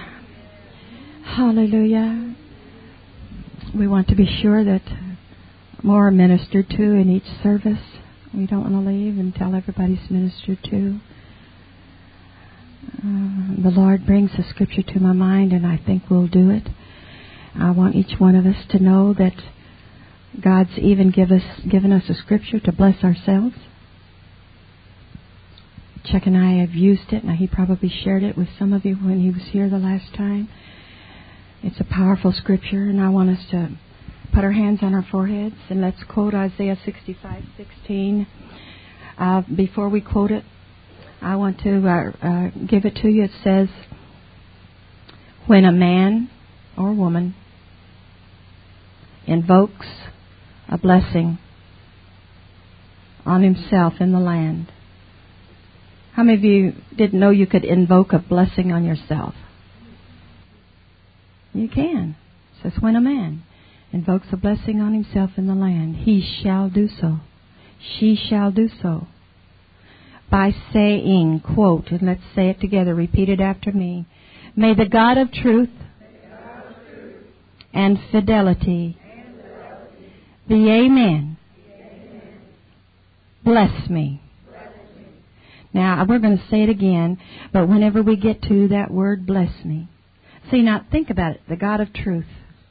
Hallelujah. We want to be sure that more are ministered to in each service. We don't want to leave until everybody's ministered to. Uh, the Lord brings a scripture to my mind, and I think we'll do it. I want each one of us to know that God's even give us, given us a scripture to bless ourselves. Chuck and I have used it. Now, he probably shared it with some of you when he was here the last time. It's a powerful scripture, and I want us to put our hands on our foreheads, and let's quote Isaiah sixty-five sixteen. Uh, before we quote it, I want to uh, uh, give it to you. It says, when a man or woman invokes a blessing on himself in the land. How many of you didn't know you could invoke a blessing on yourself? You can. It says, when a man invokes a blessing on himself in the land, he shall do so. She shall do so. By saying, quote, and let's say it together, repeat it after me. May the God of truth, God of truth and fidelity, and fidelity the Amen, the Amen bless me. Now, we're going to say it again, but whenever we get to that word, bless me. See, now, think about it. The God of truth.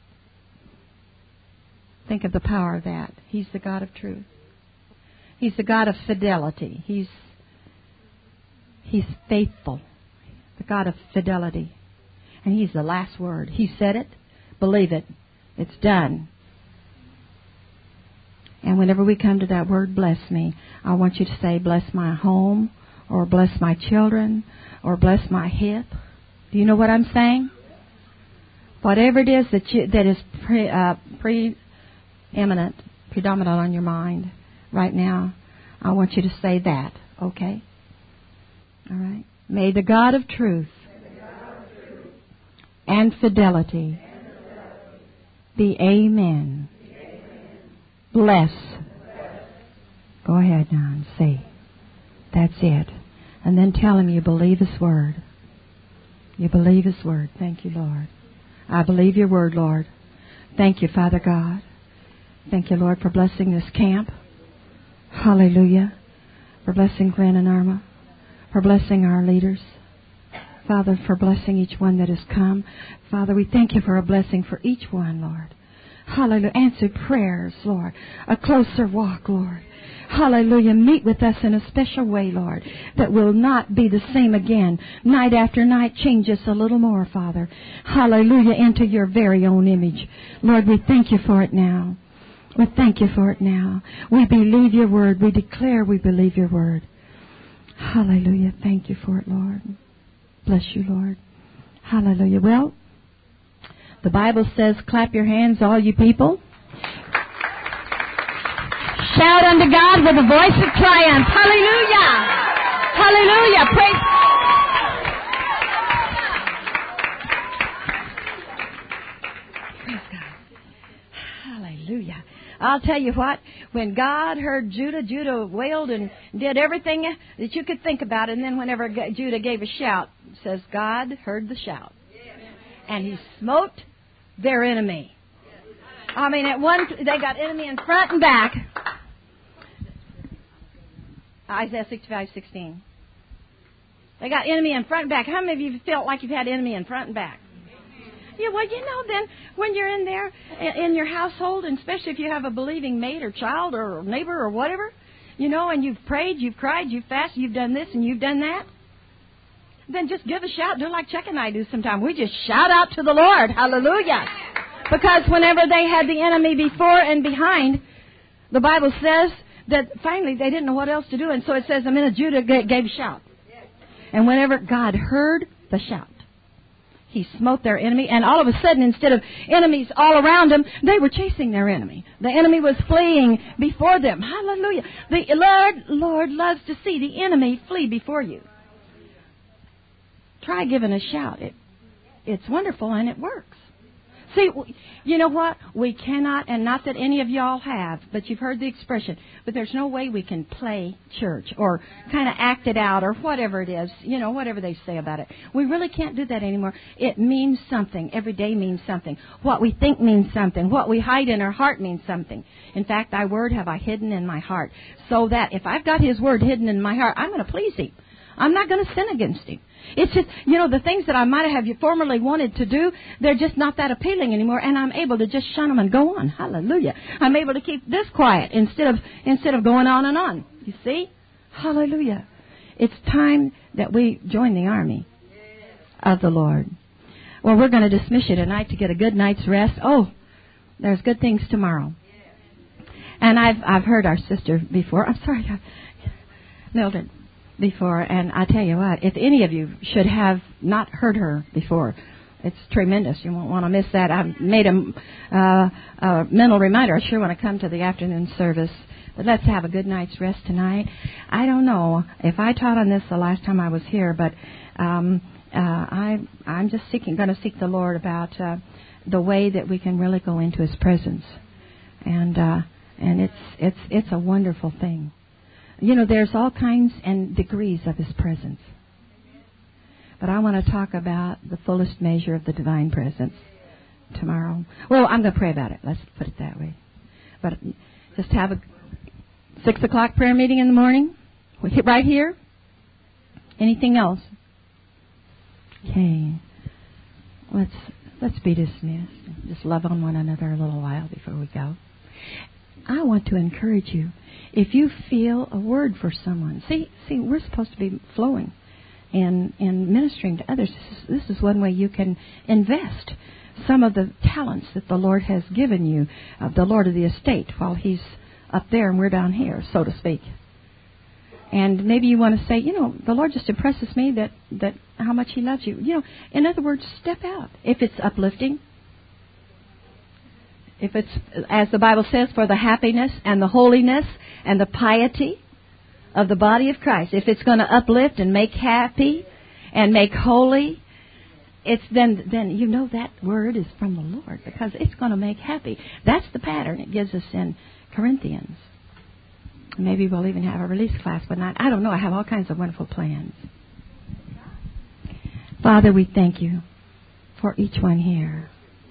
Think of the power of that. He's the God of truth. He's the God of fidelity. He's, he's faithful. The God of fidelity. And He's the last word. He said it. Believe it. It's done. And whenever we come to that word, bless me, I want you to say, bless my home, or bless my children, or bless my hip. Do you know what I'm saying? Whatever it is that you, that is pre, uh, preeminent, predominant on your mind right now, I want you to say that, okay? All right. May the God of truth, God of truth and fidelity, and fidelity be Amen. Be Amen. Bless. Bless. Go ahead now and say, that's it. And then tell Him you believe His Word. You believe His Word. Thank you, Lord. I believe Your Word, Lord. Thank you, Father God. Thank you, Lord, for blessing this camp. Hallelujah. For blessing Glenn and Irma. For blessing our leaders. Father, for blessing each one that has come. Father, we thank You for a blessing for each one, Lord. Hallelujah. Answered prayers, Lord. A closer walk, Lord. Hallelujah. Meet with us in a special way, Lord, that will not be the same again. Night after night, change us a little more, Father. Hallelujah. Into Your very own image. Lord, we thank You for it now. We thank You for it now. We believe Your Word. We declare we believe Your Word. Hallelujah. Thank You for it, Lord. Bless You, Lord. Hallelujah. Well, the Bible says, clap your hands, all you people. Shout unto God with a voice of triumph. Hallelujah. Hallelujah. Praise Praise God. Hallelujah. I'll tell you what, when God heard Judah, Judah wailed and did everything that you could think about, and then whenever Judah gave a shout, it says God heard the shout. And He smote their enemy. I mean, at one, they got enemy in front and back. Isaiah sixty-five sixteen. They got enemy in front and back. How many of you felt like you've had enemy in front and back? Yeah, well, you know, then when you're in there, in your household, and especially if you have a believing mate or child or neighbor or whatever, you know, and you've prayed, you've cried, you've fasted, you've done this and you've done that, then just give a shout. Do like Chuck and I do sometimes. We just shout out to the Lord. Hallelujah. Because whenever they had the enemy before and behind, the Bible says that finally they didn't know what else to do. And so it says a minute Judah gave a shout. And whenever God heard the shout, He smote their enemy. And all of a sudden, instead of enemies all around them, they were chasing their enemy. The enemy was fleeing before them. Hallelujah. The Lord, Lord loves to see the enemy flee before you. Try giving a shout. It, it's wonderful and it works. See, you know what? We cannot, and not that any of y'all have, but you've heard the expression, but there's no way we can play church or kind of act it out or whatever it is, you know, whatever they say about it. We really can't do that anymore. It means something. Every day means something. What we think means something. What we hide in our heart means something. In fact, Thy word have I hidden in my heart, so that if I've got His word hidden in my heart, I'm going to please Him. I'm not going to sin against Him. It's just, you know, the things that I might have formerly wanted to do, they're just not that appealing anymore, and I'm able to just shun them and go on. Hallelujah. I'm able to keep this quiet instead of instead of going on and on. You see? Hallelujah. It's time that we join the army of the Lord. Well, we're going to dismiss you tonight to get a good night's rest. Oh, there's good things tomorrow. And I've I've heard our sister before. I'm sorry, Mildred, before. And I tell you what, if any of you should have not heard her before, it's tremendous. You won't want to miss that. I've made a, uh, a mental reminder. I sure want to come to the afternoon service. But let's have a good night's rest tonight. I don't know if I taught on this the last time I was here, but um, uh, I, I'm just seeking, going to seek the Lord about uh, the way that we can really go into His presence, and uh, and it's it's it's a wonderful thing. You know, there's all kinds and degrees of His presence, but I want to talk about the fullest measure of the divine presence tomorrow. Well, I'm going to pray about it. Let's put it that way. But just have a Six o'clock prayer meeting in the morning, right here. Anything else? Okay. Let's let's be dismissed. Just love on one another a little while before we go. I want to encourage you. If you feel a word for someone, see, see, we're supposed to be flowing and and ministering to others. This is, this is one way you can invest some of the talents that the Lord has given you, uh, the Lord of the estate, while He's up there and we're down here, so to speak. And maybe you want to say, you know, the Lord just impresses me that, that how much He loves you. You know, in other words, step out. If it's uplifting, if it's, as the Bible says, for the happiness and the holiness and the piety of the body of Christ. If it's going to uplift and make happy and make holy, it's then then you know that word is from the Lord, because it's going to make happy. That's the pattern it gives us in Corinthians. Maybe we'll even have a release class, but not, I don't know. I have all kinds of wonderful plans. Father, we thank you for each one here.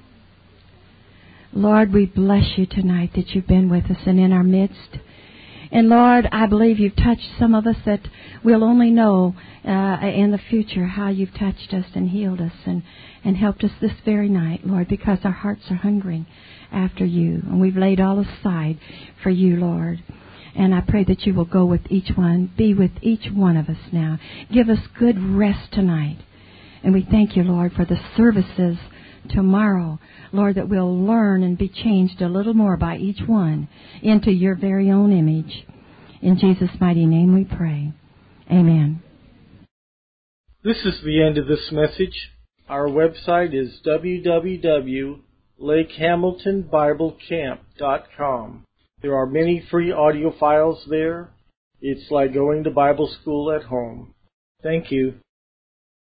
Lord, we bless you tonight that you've been with us and in our midst. And Lord, I believe you've touched some of us that we'll only know uh, in the future how you've touched us and healed us and, and helped us this very night, Lord, because our hearts are hungering after you. And we've laid all aside for you, Lord. And I pray that you will go with each one, be with each one of us now. Give us good rest tonight. And we thank you, Lord, for the services tomorrow, Lord, that we'll learn and be changed a little more by each one into your very own image. In Jesus' mighty name we pray. Amen. This is the end of this message. Our website is w w w dot lake hamilton bible camp dot com. There are many free audio files there. It's like going to Bible school at home. Thank you.